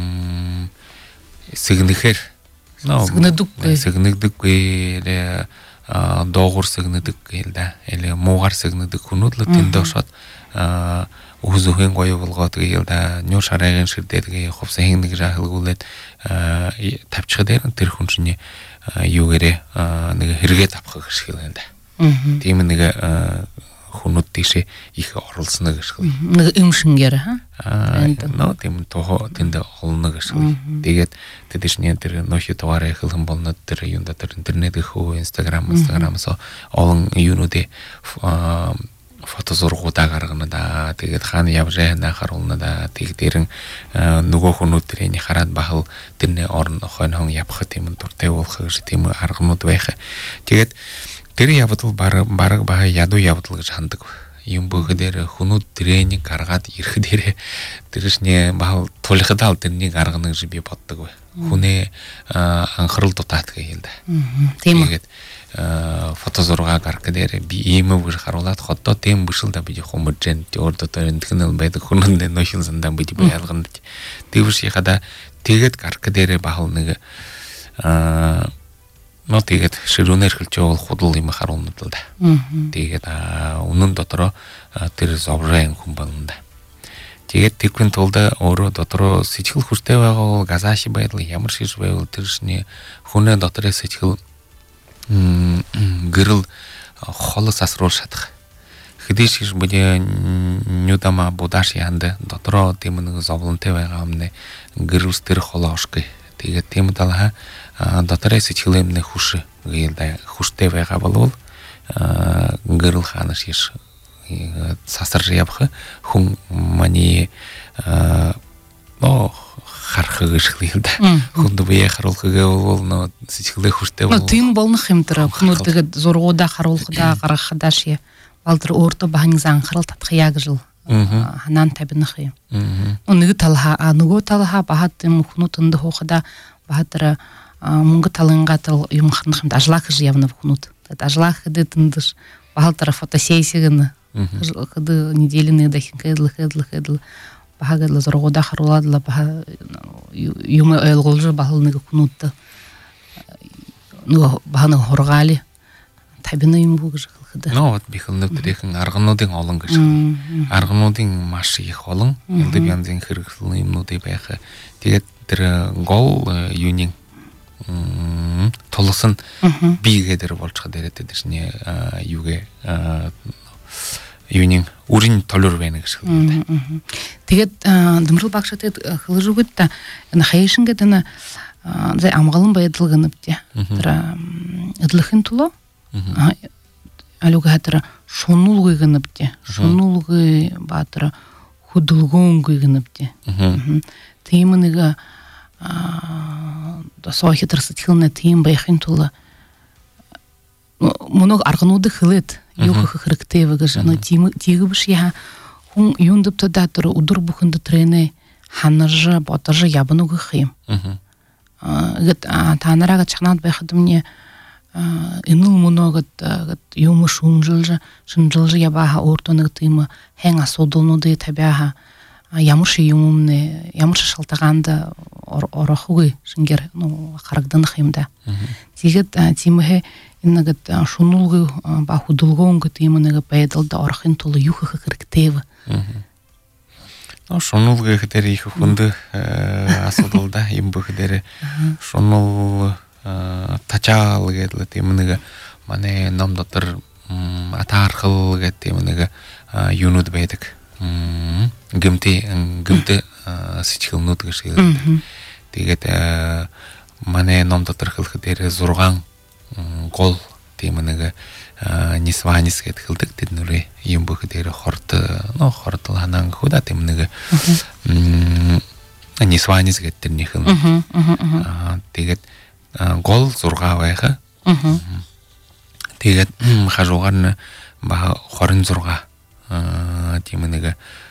сэгнэхэр сэгнэдэггүй сэгнэдэггүй доогуур сэгнэдэг гээл да или муугар сэгнэдэг хүмүүд л тэнд очоод үзүүхэн гоё болгоод гээл да ню шарайгын ширдээдгээ хувсан хин нэг жахалгуулээд тавьчих дээр тэр хүн чинь юу гэрээ нэг хэрэгээ тавхах гэж хэлэн да. Тийм нэг хүмүүд тийшээ их оролцоно гэж хэл. Нэг юм шингээр ха. Аа нөө тийм тоо тэнд олно гэж хэл. Тэгээд тэдэшний тэр нөхөд товараа хэлхэн болно тэр юунда тэр интернет хөө инстаграм инстаграмсо олон юунуудыг фото зургуудаа гаргана да тэгээд хаана явж байгаанаа харуулна да тэг дэрэн нөгөө хүмүүс тэрийг хараад бахал тэрний орн хойноон явах тийм дуртай болох гэж тийм аргамууд байх. Тэгээд тэр явдал баг баг бага ядуу явдал гэж хандаг юм бөгөдөр хүмүүс тренинг гаргаад ирэх дээрээ тэршний бахал тулхадаа тэрнийг гаргана гэж би боддог бай. Хүнээ анхаарал дутаад гэх юм да. Тийм ээ. Фото зураг гаргах дээр би ийм үгээр харуулад хотоо тийм бүшил да би хүмүүжэн өөр дотор энтгэнэл байдаг хүнэнд нөхөн сандаа би ялгана. Тэгвэр шихада тэгээд гаргах дээр бахал нэг аа но тэгээд ширүүнээр хэлж явал худал юм харуулна л да. Тэгээд үнэн дотроо тэр зоврын хүн байна да. Тэгээд тэгвэн тулд өөрөө дотроо сэтгэл хүчтэй байгаа газааши байдал ямар шиж байвал тэршний хүнээ дотроо сэтгэл гэрэл холос асруулж чадах. Хэдий шиш бүдэ нюдама будаш янда дотроо тийм нэг зовлонтой байгаа юмнэ гэрүүс тэр холоошгүй. Тэгээд тийм талаа дотроо сэтгэлэмнэ хүш гээл хүштэй байгаа болвол гэрэл хаана шиш сасар явах хүн мани оо харах гэж хэлдэг. Хүнд бие харуулах гэвэл нөө сэтгэлээ хүртэй бол. Тийм болох юм дээр хүмүүс тэгээд зургуудаа харуулах да гаргах да ши. Балдэр өөртөө бахны анхаарал татах яг жил ханан табинахи. Оныгы талха, аныгы талха бахаты мухнутынды хохада бахатыра мунга талынгатыл юмханхым ажлах явно вхнут. Ажлах хыды тындыш бахатыра фотосессияны хыды неделины дахин кэдл кэдл кэдл бахагадла зоргода харуладла баха юма элголжы бахылныгы кунутты. Ну баханы хоргали табины юм бугыжы кылхыды. Ну вот бихылны тирехин аргынудың олын кышкы. Аргынудың машы их олын. Элді бянзен хыргылны юмнуды байхы. Тэгээд тірі гол юнин толысын бигедер болчқа дереті дешіне юге юнин урин толыр бәйні кышкылды. Тэгээд дымрыл бақшаты хылыжы көтті. Хайышынға діні зай амғалын байыдылғынып де. Ыдлыхын тұлы. Алуға хатыра шонулғы гынып де. Шонулғы батыра худылғын гынып де. Тыймыныға соғы тырсытылына тыйым байхын тұлы. Мұнық арғынуды қылыд. Юқы қырықтайвы ғыжы. Тегі бұш яға хүн юндып тұда тұры ұдыр бұқынды трені ханыржы, батыржы ябынуғы қиым. Танырага чахнат байхадым не иныл много юмы шунжилжы, шунжилжы ябаха ортоны тыймы хэн асодылнуды табяха ямыршы юмумны, ямыршы шалтағанды орахугы шынгер қарагданы қиымда. Тегет тимыхе иннагат шунулгы ба худылгонгы тыймыныгы байдылда орахын толы юхы кырктевы. Ну, шонулгы хытері ихы хунды асодылда, имбы хытері шонул тачал гетлы темыныгы мане намдатыр атархыл гет темыныгы юнуд бәйдік. Гымты, гымты сычхылнуд гышылды. Тегет мане намдатыр хыл хытері зурған гол темыныгы несванис гет хылдык деднүрі имбы хытері хорты, ну, хортыланан худа темыныгы несванис гет терне хылны. Тегет гол зурға вайхы. Тегет хажуғарны ба хорын зурға темыныгы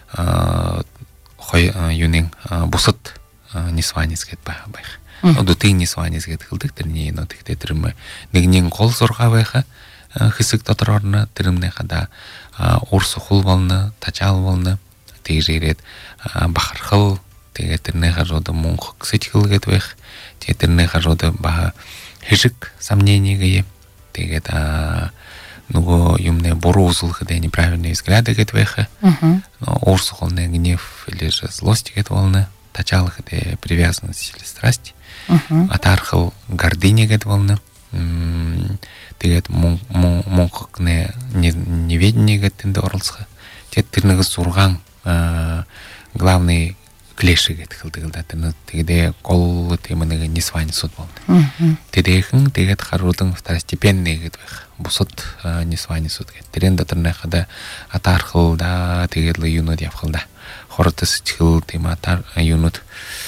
хой юнин бусыт несванис гет байхы. Дуты несванис гет хылдык терне ено тегде терімі негнен гол зурға вайхы. Хысык татырарны терімне қада орсы хул балны, тачал балны тегжерет бахархыл теге терне хажоды мунхық сетхыл гет вайхы. Тетерне хажоды ба хижик сомнение теге да ну юмне бору узылхы да неправильные взгляды гет вайхы. Орсы холны гнев или же злость гет волны, тачалхы да привязанность или страсть. Атархыл гордыня гет волны. Тегет мунхық неведение гет тенді орылсхы. Тетернегі сурған главный клеши гет хылдыгылда тегде гол темыныгы несвани суд болды. Тедехін тегет харудың второстепенный гет вайх. Бусут несвани суд гет. Терен датырнайхада атархылда тегедлі юнуд япхылда. Хорты сычхыл тема атар юнуд.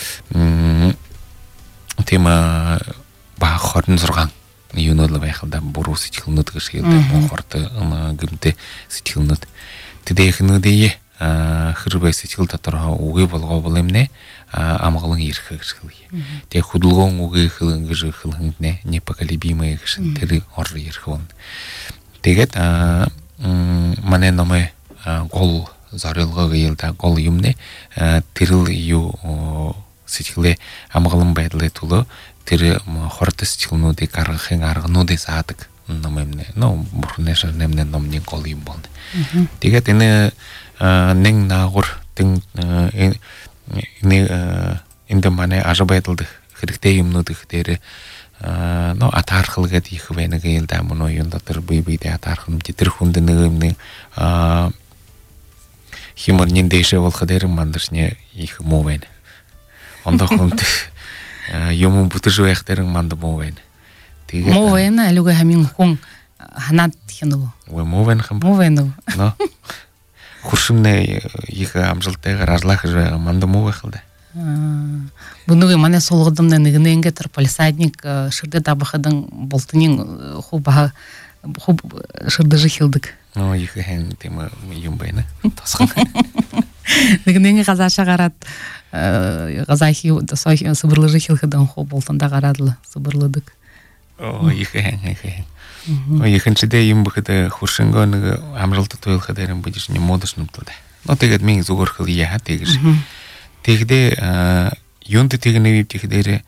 Тема ба хорын зұрған юнудлы байхылда буру сычхылнуд гышылды. Хорты гымты сычхылнуд. Тедехін үдейе хырбай сетил татарга угы болго болемне амгалың ирхы гышылы. Те худулгон угы хылын гыжы хылынне непоколебимый гышын тери оры ирхы он. Тегет мане номы гол зарылгы гыйлда гол юмне тирил ю сетиле амгалың байдлы тулы тери хорты сетилнуды каргын аргынуды саатык номемне. Ну, бурнешер немне номне гол юм болды. Тегет эне нең нағыр тің инді мане ажабайтылды хірікте емнуды хідері атарқылға дейхі бәйні ғайылда мұны ойындатыр бүй-бүйде атарқылым детір хүнді нығымның химырнен дейші бол қыдерім мандыршне ехі мұу бәйні. Онда хүнді емін бұты жу әқтерің манды мұу бәйні. Мұу бәйні әлігі әмін құң ханат хену. Мұу бәйні қым? Мұу бәйні. Хуршымне ехі амжылтайға разлақы жойға манды мұу бәқылды. Бұнығы мане солғыдымны нігінен кетір полисадник шырды табықыдың болтынен хуб шырды жықылдық. Ехі ән темі юм бәйні тасқын. Нигнеге газаша гарат газахи сой сыбырлыжы хилхадан хо болтанда гарадлы сыбырлыдык. О, ихе, ихе. Екіншіде ем бұқыды хуршынға оныға амжалты тойл қадарым бұдыш не модышным тұлды. Но тегет мен зуғыр қыл еға тегіш. Тегде юнты тегіне веп тегдері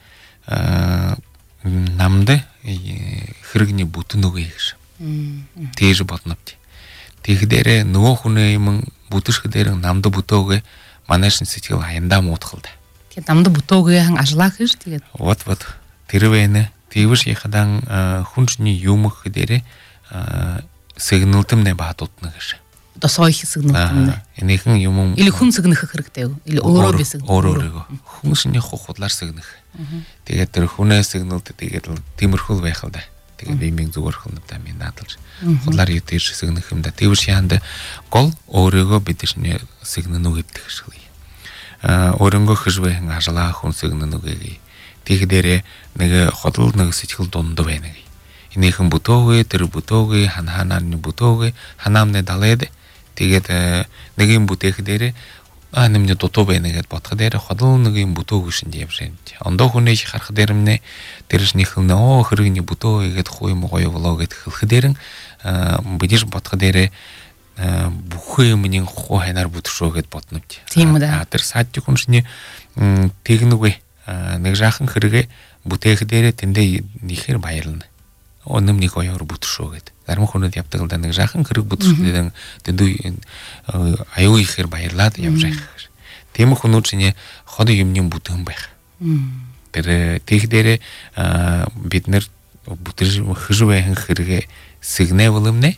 намды хыргіне бұтынуға егіш. Тежі батынапты. Тегдері нұға құны емің бұтыш қадарың намды бұтауға манашын сетел айында мұт қылды. Намды бұтауға ажыла қыш тегет? Вот-вот. Тірі Тевиш ехадан хуншни юмах кедере сигналтым не бахат отныгыш. Да сойхи сигналтым. Энехэн юмум или хун сигнах хырктеу или ороби сигнах. Орорего. Хуншни хохотлар сигнах. Тэгээд тэр хүнээ сигналт тэгээд тиймэрхүүл байхал да. Тэгээд би минь зүгээр хөнөд мен наадалж. Хотлар ютэж сигнах юм да. Тевиш яанда гол өөрийгөө бидэршний сигнал нүгэдэг шиг. Аа өөрөнгөө хөшвэн ажлаа хүн сигнал нүгэгээ. Тегдэрэ нэг хотол нэг сэтгэл дунд байна. Энийхэн бүтөөгээ тэр бүтөөгээ ханахананы бүтөөгээ ханаамны далээд тэгээд нэг юм бүтээхдэрэ а нэмнэ дутуу байна гэд бодох дээр хотол нэг юм бүтөөг шинж явшин. Ондоо хүнээ харах дээрмнэ тэршнийхэн нөө хөргөний бүтөө гэд хуу юм гоё болоо гэд хэлэх дээрэн бидиш бодох дээр бүхий юмний хуу хайнаар бүтшөө гэд бодно. Тийм үү. А тэр саадч хүншний тэгнүгэ нэг жаахан хэрэгэ бүтээх дээрээ тэндээ нэхэр баярлна. Өнөм нэг оёр бүтшөө гэд. Зарим хүнүүд явдаг л да нэг жаахан хэрэг бүтшүүдэн тэндээ аюу ихээр баярлаад явж байх. Тийм хүнүүд чинь ход юмний бүтэн байх. Тэр тех дээрээ бид нэр бүтэж хөшвэхэн хэрэгэ сигнэвлэмнэ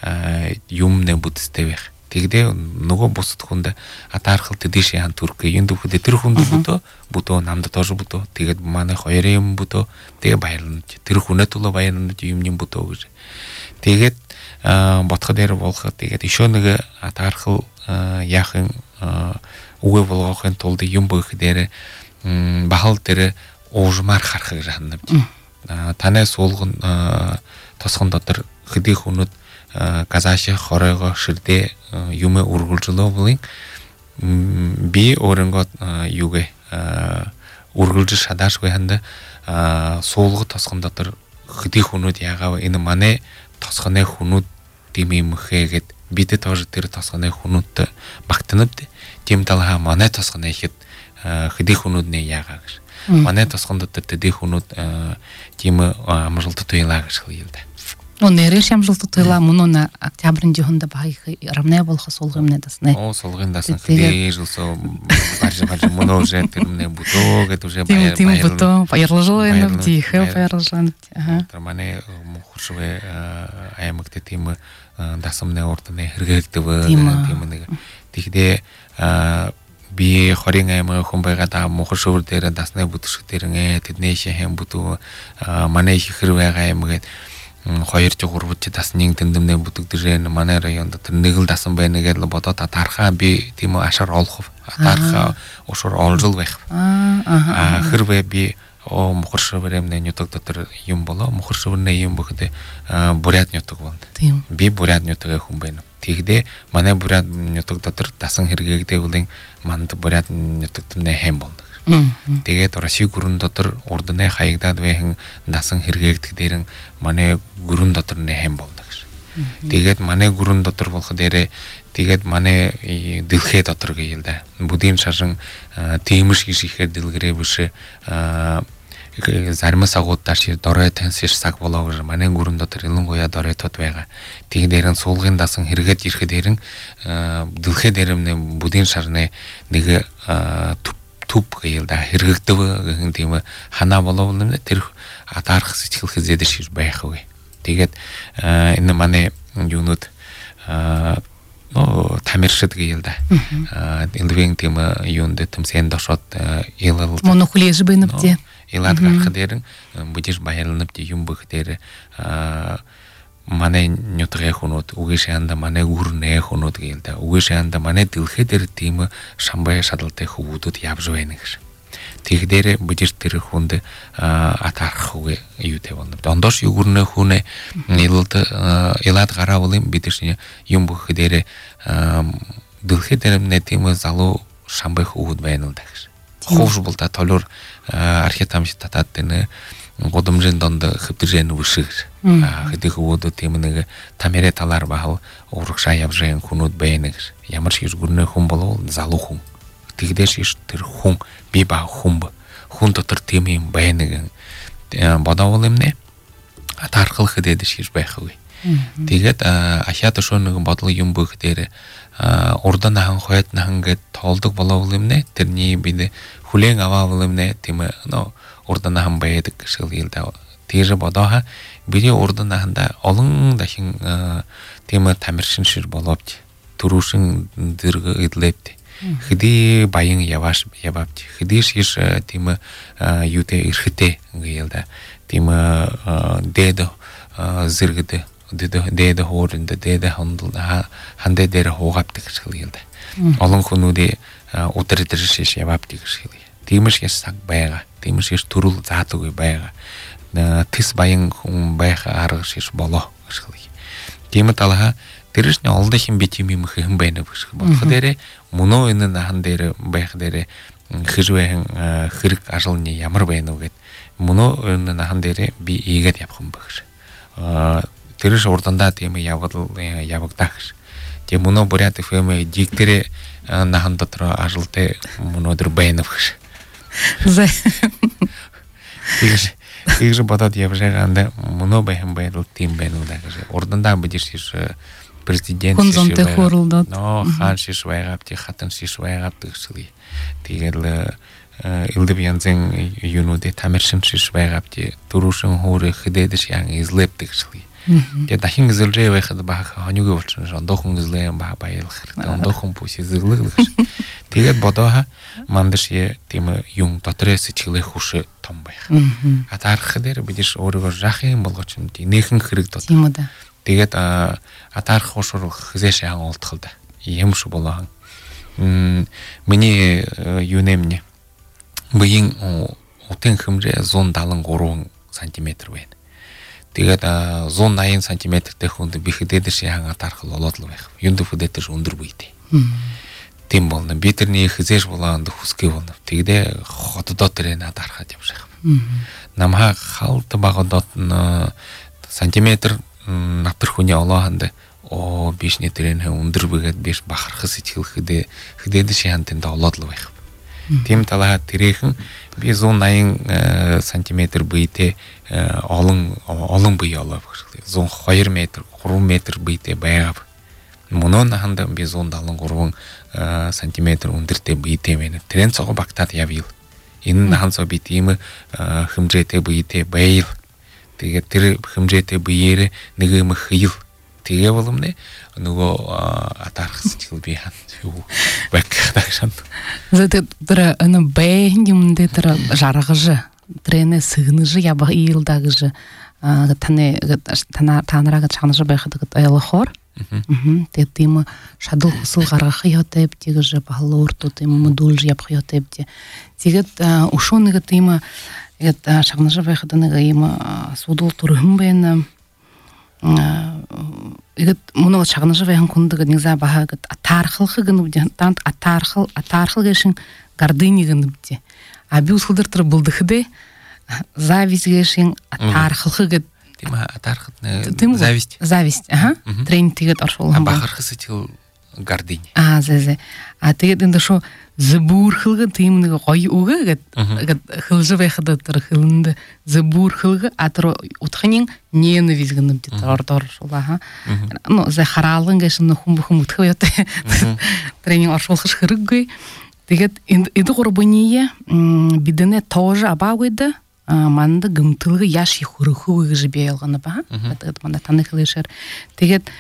юм нэ бүтстэй байх. Тэгдээ нөгөө бусад хүнд атаархал тэдэш яан түрк энэ дөхөд тэр хүнд бүтөө бүтөө намд тоош бүтөө тэгээд манай хоёр юм бүтөө тэгээ баярлна тэр хүнээ тулаа баярлна юмний бүтөө гэж тэгээд бодход дээр болоход тэгээд ишөө нэг атаархал яахан үгүй болгохын тулд юм бөх дээр бахал дээр уужмаар харах гэж хандна танай суулган тосгон дотор хэдий хүнүүд казаши хоройго ширдэ юмэ ургулжлоо болын би өөрөнгөө юугэ ургулж шадаш байханд суулгы тосгон дотор хэдий хүнүүд ягаа энэ манай тосгоны хүнүүд димэмхэгэд бид тож тэр тосгоны хүнүүд багтнад тийм талха манай тосгоны ихэд хэдий хүнүүд нэ ягаа гэж манай тосгон дотор тэдий хүнүүд тийм амралт туйлаа гэж хэлдэг. Но нэрэ шамжлт тойла мунона октябрын жихонда баих рамне болхо сулгымне дасне. О сулгын дасна хдээ жылсо барж барж муно уже тэрмне бутоо гэд уже баяр баяр. Тим бутоо баярлажоо энэ тихэ баярлажоо. Аха. Тэрмане мохшвэ аймагт тийм дасамны ордны хэрэгэлдэв тийм нэг тэгдээ би хорин аймаг хүн байгаад мохшвэр дээр дасны бүтшг дээрнэ тэдний шэхэн бутуу манай их хэрвээ аймаг хоёр ч гурвч дасны тэндэмнэ бүтэгдэрэн манай районд тэр нэг л дасан байна гэдэл бодоод атархаа би тийм ашаар олох атархаа ушуур олжул байх. Аа хэрвээ би о мохоршвэрэмнэ нютаг дотор юм болоо мохоршвэрнэ юм бөхөд бурят нютаг бол. Би бурят нютаг хүн байна. Тэгдээ манай бурят нютаг дотор дасан хэрэгэгдээ үлэн манд бурят нютаг тэмнэ хэм бол. Тэгээд Росси гүрэн дотор урдны хаягдаад байхын дасан хэрэгэгдэх дээрэн манай гүрэн дотор нэхэм болдог гэж. Тэгээд манай гүрэн дотор болох дээрээ тэгээд манай дэлхээ дотор гээл да. Бүдийн шашин тиймэрш гиш ихээр дэлгэрээ биш зарим сагуудаар чи дорой тансиш саг болоо гэж манай гүрэн дотор илэнгуяа дорой тод байгаа. Тэгээд дээрэн суулгын дасан хэрэгэд ирэхэд дээрэн дэлхээ дээрэмнэ бүдийн шарны нэг түп гээл да хэрэгэгдэв гэх тийм ханаа болов нэ тэр атаарх сэтгэл хэзээдэр шиж байх үгүй. Тэгээд энэ манай юунууд но тамиршид гээл да. Элвэн тийм юунд тэмсэн дошоод илэл монохулеж бэнэвдэ. Илаад гарах дээр будиш баярлнап юм бөх дээр манай нютгээ хүнүүд үгэшэнд манай үрнэ хүнүүд гээл да. Үгэшэнд манай дэлхээ дээр тийм шамбай шадалтай хөвгүүдүүд явж байна гэж. Тэг дээр будиш тэр хүнд атаарх үгүй юу тэ болно. Дондош югүрнэ хүнэ илэлд илаад гараавал бид чинь юм бөх дээр дэлхээ дээр нэ тийм залуу шамбах уд байнуудагш. Ховш болта толор архитамж татаад тэнэ годомжин донд хэвтэржэн үшиг. Хэдих ууд тийм нэг тамирэ талаар бахал урагшаа явжэн хүнүүд байна гэж. Ямар ч гүрнэ хүн болов залуу хүн. Тэгдэж иш тэр хүн би ба хүн хүн дотор тийм юм байна гэн. Бодоол юмнэ. Атархал хэдэж шиж байхгүй. Тэгээд ахиад шоо нэг бодлого юм бүх дээр урдан нахан хойд нахан гэд тоолдог болов юмнэ. Тэрний бид хүлэн аваавал юмнэ тийм нөө урдан нахан байдаг шиг л даа. Тэр бодоха бидний урдан наханда олон дахин тийм тамирчин шир боловч төрүүшин зэрэг идлэвт. Хэди баян яваш явавч хэди шиш тийм юутэй эрхтэй ингээл да. Тийм дээд зэрэгдэ дээд хооронд дээд хандл хандэ дээр хуугапдаг шиг л да. Олон хүмүүдээ өдөр өдөр шиш явавдаг шиг. Тиймэрш яс цаг байгаа. Тиймэрш яс төрөл заадаг байгаа. Тэс баян хүн байх арга шиш болоо гэж. Тийм талаа тэршний олдох юм бит юм юм хэм байна гэж болох дээрээ мөнөө энэ нахан дээр байх дээрээ хэрвээ хэрэг ажлны ямар байна уу гэд мөнөө энэ нахан дээрээ би ийгээд явах юм багш. Тэрш урдандаа тийм явгал явагдах гэж. Тийм мөнөө бурят фэм диг дээр нахан дотор ажлтай мөнөө дөр байна багш. Зэ. Тэгш Тэгж бодоод явжгаанда мөнөө байхан байрал тийм байна уу гэж. Урдандаа бидэрш президент шиш байна. Ноо хаан шиш байгапти хатан шиш байгапти гэсэн. Тэгэл элдв янзын юунуудыг тамирчин шиш байгапти дөрүүшин хөөрэ хэдэж яан излэпдэг гэсэн. Тэгээд дахин изэлрээ байхад баах хоньёг болчихсон ондохон излээ ба баялах хэрэгтэй. Ондохон бүс изэглэг гэж. Тэгээд бодооха мандаш я тийм юм дотрээс сэтгэлээ хүш том байх. Атаарх дээр бидээс өөрийгөө жах юм болгоч юм нээхэн хэрэг дот. Тийм үү да. Тэгээд атаарх хушуур хэзээш яан олдох л да. Юм шүү болоо. М миний юу нэмнэ. Биеийн утын хэмжээ one seventy-three сантиметр байна. Тэгээд one eighty сантиметртэй хүнд би хэдээдэр яан атаарх болоод л байх. Юунд хөдөөтөш өндөр бийтэй. Тийм болно. Би тэрний хизээж болоонд хүсгээ болно. Тэгдээ хотдоо тэрэ надархад явших. Намха халт багодот сантиметр натар хүний олооханд оо бишний тэрэн өндөр бигээд биш бахархас итгэл хэдэ хэдээд шиантэнд олоод л байх. Тийм талаа тэрхэн би one eighty сантиметр бийтэй олон олон бий олоо багш. one oh two метр three метр бийтэй байгаад мөнөө наханд би one seventy-three сантиметр өндөртэй бийтэй байна. Тэрэн цогоо багтаад явъя. Энэ нахан цоо би тийм хэмжээтэй бийтэй байл. Тэгээд тэр хэмжээтэй биеэр нэг юм хийв. Тэгээ боломнэ нөгөө атаарх сэтгэл би хан юу бэкдагшан. Зэт тэр энэ бэйн юм дээр тэр жаргаж трэнэ сэгнэж ябах ийлдагж таны тана танараг чанаж байхад ойлгохоор тэгээд тийм шадал хүсэл гаргах ёотэй тэгж балууртууд юм модулж явах ёотэй тэгээд өшөө нэг тийм тэгээд шагнаж байхад нэг юм судул төрхөн байна. Игет мөнөө шагнаж байхан хүндэг нэг за баха гэд атаархалх гэнэ тант атаархал атаархал гэшин гардыни гэнэ. А би усхылдар тэр булдыхдэ зависть гэшин атаархалх гэд тийм атаархад зависть зависть аха трейн тэгээд оршуулсан бахарх сэтгэл гардыни. А зэ зэ. А тэгээд энэ шо зэбүүрхэлгэ тийм нэг гоё үгэ гэд гэд хөлж байхад тэр хөлөнд зэбүүрхэлгэ атар утханын ненависть гэнэ бид ордор шулаа ха. Ну зэ хараалган гэшин хүн бүхэн өтгөө яа. Тренинг оршуулах хэрэггүй. Тэгээд эд гурбыния бидэнэ тоже абагыда манда гымтылгы яш хөрөхөө гэж би ялгана ба. Тэгээд манда танихлышэр. Тэгээд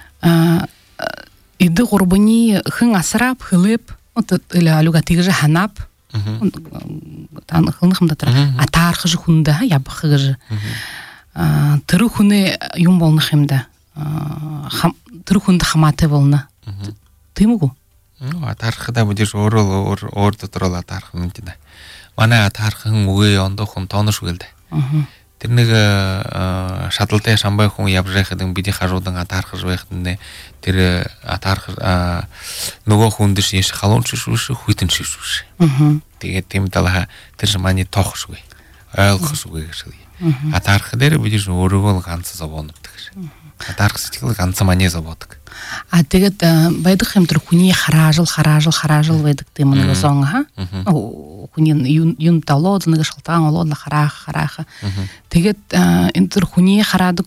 эд гурбыни хэн асрап хлеб вот или алуга тигж ханап тан хылнахм дотор атаарх ж хүндэ ябах гэж тэр хүнээ юм болох юм да тэр хүнд хамаатай болно тийм үү атаархда бүдэж өөрөө өөр дотор л атаарх юм тийм да манай атаархан үгээ ондох хүн тоонош үгэлдэ тэрнэг шаталтай шамбай хүн явжрэхадэн бидний хажуудан атаархаж байхдаа тэр атаарх нөгөө хүн дэш яш халуун шишүүш хүйтэн шишүүш. Тэгээд тийм талаа тэр маний тоох шгүй. Ойлгох шгүй гэж. Атаарх дээр бид өөрөөгөө ганц зовоонод гэж. Атаарх сэтгэл ганц маний зовоодог. А тэгээд байдаг юм тэр хүний хараажил хараажил хараажил байдаг тийм нэг сон ха. Хүний юм талууд нэг шалтгаан болоод хараах хараах. Тэгээд энэ тэр хүний хараадаг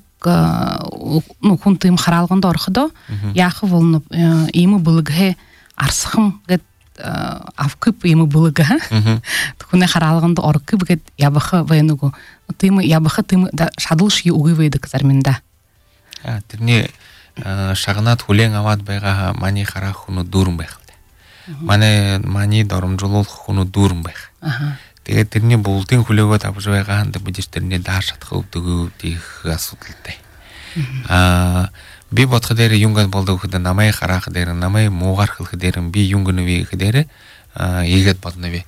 ну хүн тийм хараалганд орохдоо яах болно ийм бүлгээ арсахам гэд авкып ийм бүлгээ. Хүний хараалганд орох гэд ябах байнуг. Тийм ябах тийм шадал шиг үгүй байдаг зарминда. А тэрний шагнаад хүлээн аваад байгаа маний хараах хүн дүүрэн байх л дээ. Манай маний доромжуулах хүн дүүрэн байх. Тэгээд тэрний булдын хүлээгөө авч байгаа ханд бид тэрний дааш шатах өвдөг их асуудалтай. Аа би бодох дээр юнган болдог хөдөө намайг хараах дээр намайг муугар хэлэх дээр би юнган вэ гэх дээр аа ийгэд бодно би.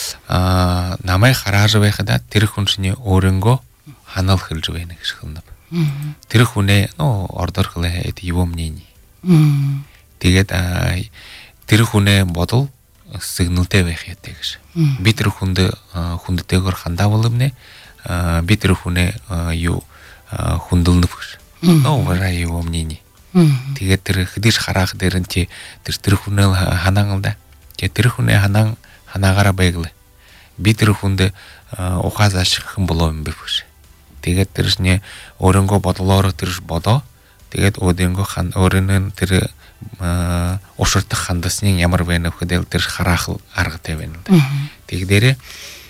Аа намайг харааж байхад тэр хүн чиний өөрөнгөө ханал хэлж байна гэж хэлнэ. Тэр хүнээ нөө ордорхлаа эд юм нээни. Тэгээд тэр хүнээ бодол сигналтай байх яатай гэж. Би тэр хүнд хүндтэйгээр хандаа боломнэ. Би тэр хүнээ юу хүндэлнэ гэж. Нөө вара юм нээни. Тэгээд тэр хэдийч хараах дээр нь чи тэр тэр хүнээ ханаан да. Тэгээд тэр хүнээ ханаан ханаагаараа байглаа. Би тэр хүнд ухаас ашиглах юм болоо юм бэ гэж. Тэгээд тэрсний өөрөнгөө бодлоор тэрш бодоо. Тэгээд өөрөнгөө хан өөрөнөө тэр уширдах хандасны ямар байна гэхэд тэр хараах аргатай байна. Тэгээд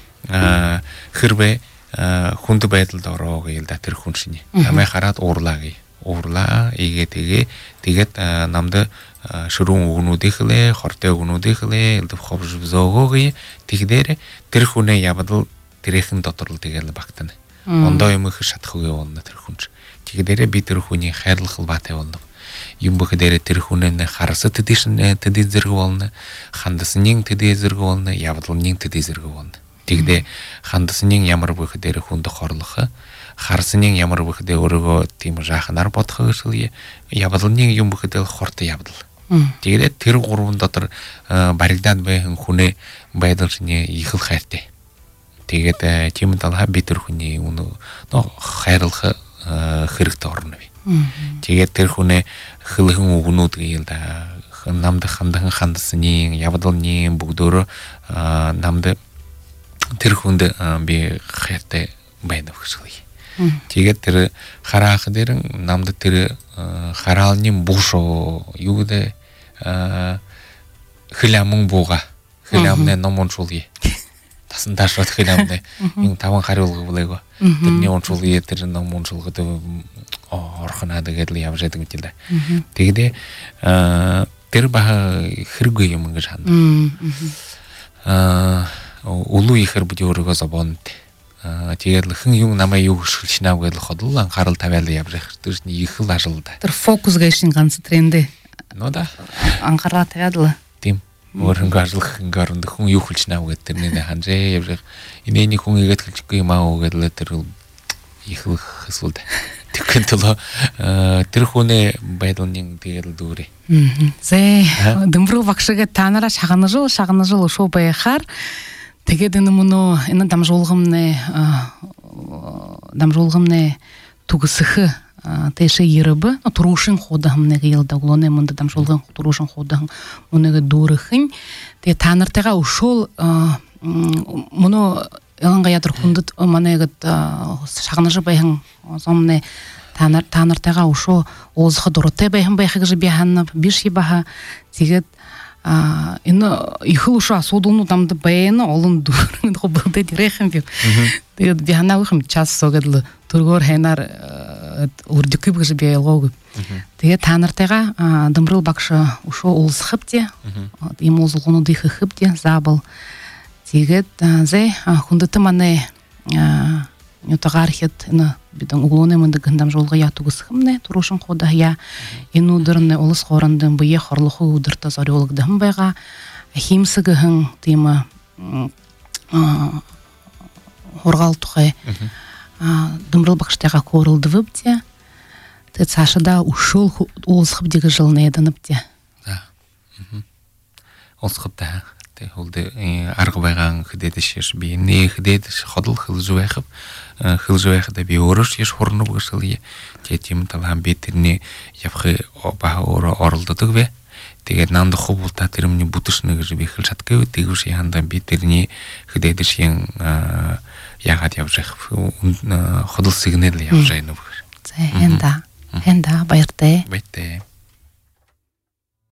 хэрвээ хүнд байдалд ороо гэвэл да тэр хүн шинэ. Намайг хараад уурлаа гээ. Уурлаа игээ тэгээ тэгээд намд шүрүүн өгнүүдийг лээ, хортой өгнүүдийг лээ, ховж зөөгөө тэгдэр тэр хүнээ явдал тэрхэн дотор л тэгэл багтана. Ондоо юм их шатах үе болно тэр хүн. Тэгдэрэ би тэр хүний хайрлах батай болно. Юм бэхээр тэр хүнээ харсад тэдэш тэдэ зэрэг болно. Хандасны тэдэ зэрэг болно. Явдлын тэдэ зэрэг болно. Тэгдэ хандасны ямар бэхээр хүнд хорлох, харсны ямар бэхээр өөрөөгөө тийм жахнаар бодох гэсэн. Явдлын юм бэхээр хортой явдал. Тэгдэ тэр гурван дотор баригдаад байх хүнээ байдал чинь их л хайртай. Тэгээд тийм талаа би тэр хүний үнэ нөө хайрлах хэрэгтэй орно би. Тэгээд тэр хүнээ хөлхөн өгнүүд гээл да намд хандан хандсны явдалны бүгдөө намд тэр хүнд би хайртай байна гэсэн. Тэгээд тэр хараах дээр намд тэр хараалны бушоо юу гэдэг хилэмэн бууга хилэмнэ номончулги тасан таашрах хэлэмнэ энэ таван хариулга болэйгоо тэрний унчулгий тэр ном унчулгад орхонаа тэгээд л явж байдаг юм чи л да. Тэгээд тэр бага хэрэг юм гэж ханд. Аа улуу ихэр бид өөрөөгөө зобонд. Тэгээд л хэн юм намайг юу хөшгөлч наав гэж ходлол анхаарал тавиал явж байх. Тэрний их л ажил да. Тэр фокус гэшин ганц трендэ. Ноо да. Анхаарал тавиал л. Тийм. Өөрөнгө ажиллах ингээд хүн юу хэлж наав гэдэг тэрний ханжээ явж. Инээний хүн игээд хэлчихгүй юм аа гэдэл тэр их хэсүүл да. Тэгвэл тэр хүнээ байдлын тэгэл дүүрээ. Зэ дэмбрүү багшигээ та нараа шагнажул шагнажул шүү байхаар тэгээд энэ мөнөө энэ дамжуулгамны дамжуулгамны түгсэх тэшэ ярбы турушин худамныг ялдаг лоне мөнд дамжуулган турушин худан мөнөг дүүрхэн тэгээд та нартайгаа өшөөл мөнөө яланга ядр хүндэд манайгад шагнажи байхан сомне танар танартайгаа өшөө уулзах дуртай байхан байхыг гэж би ханна биш баха тэгээд энэ их өшөө асуудалнууд амд байна олон дүүрэн хобдод ирэхэн би тэгээд би ханаа их час согэл төргөр ханаар үрдүкib гэж би ялгаагүй тэгээд танартайгаа дэмрэл багш өшөө уулзах те ийм уулзгуунууд их хэв те забал тэгээд зэ хүндэт манай ютагархет на бидэн углоны мэндэг дамжуулга яту гысхэмнэ турушин худа я энэ өдөрнө улс хоорондын бие хорлох өдөртө зориулагдсан байгаа химсэгхэн тийм хургаал тухай дымрыл бақштаға корылдывып те, ты Сашада ушыл олсқып деге жылны едініп те. Да. Олсқып да. Олды арғы байған хыдеді шеш бейіне хыдеді қодыл хыл жуайқып, хыл жуайқыда бей орыш еш хорны бұғышыл е. Кетемін талған беттеріне япқы баға оры орылдыдық бе. Tegen nanda khobul ta termini butishni g'ijbi khilshat ke tegu shi handa beterni khidedi shi ya gat yavjeh khudul signal yavjeh no. Henda, henda bayırte. Bayte.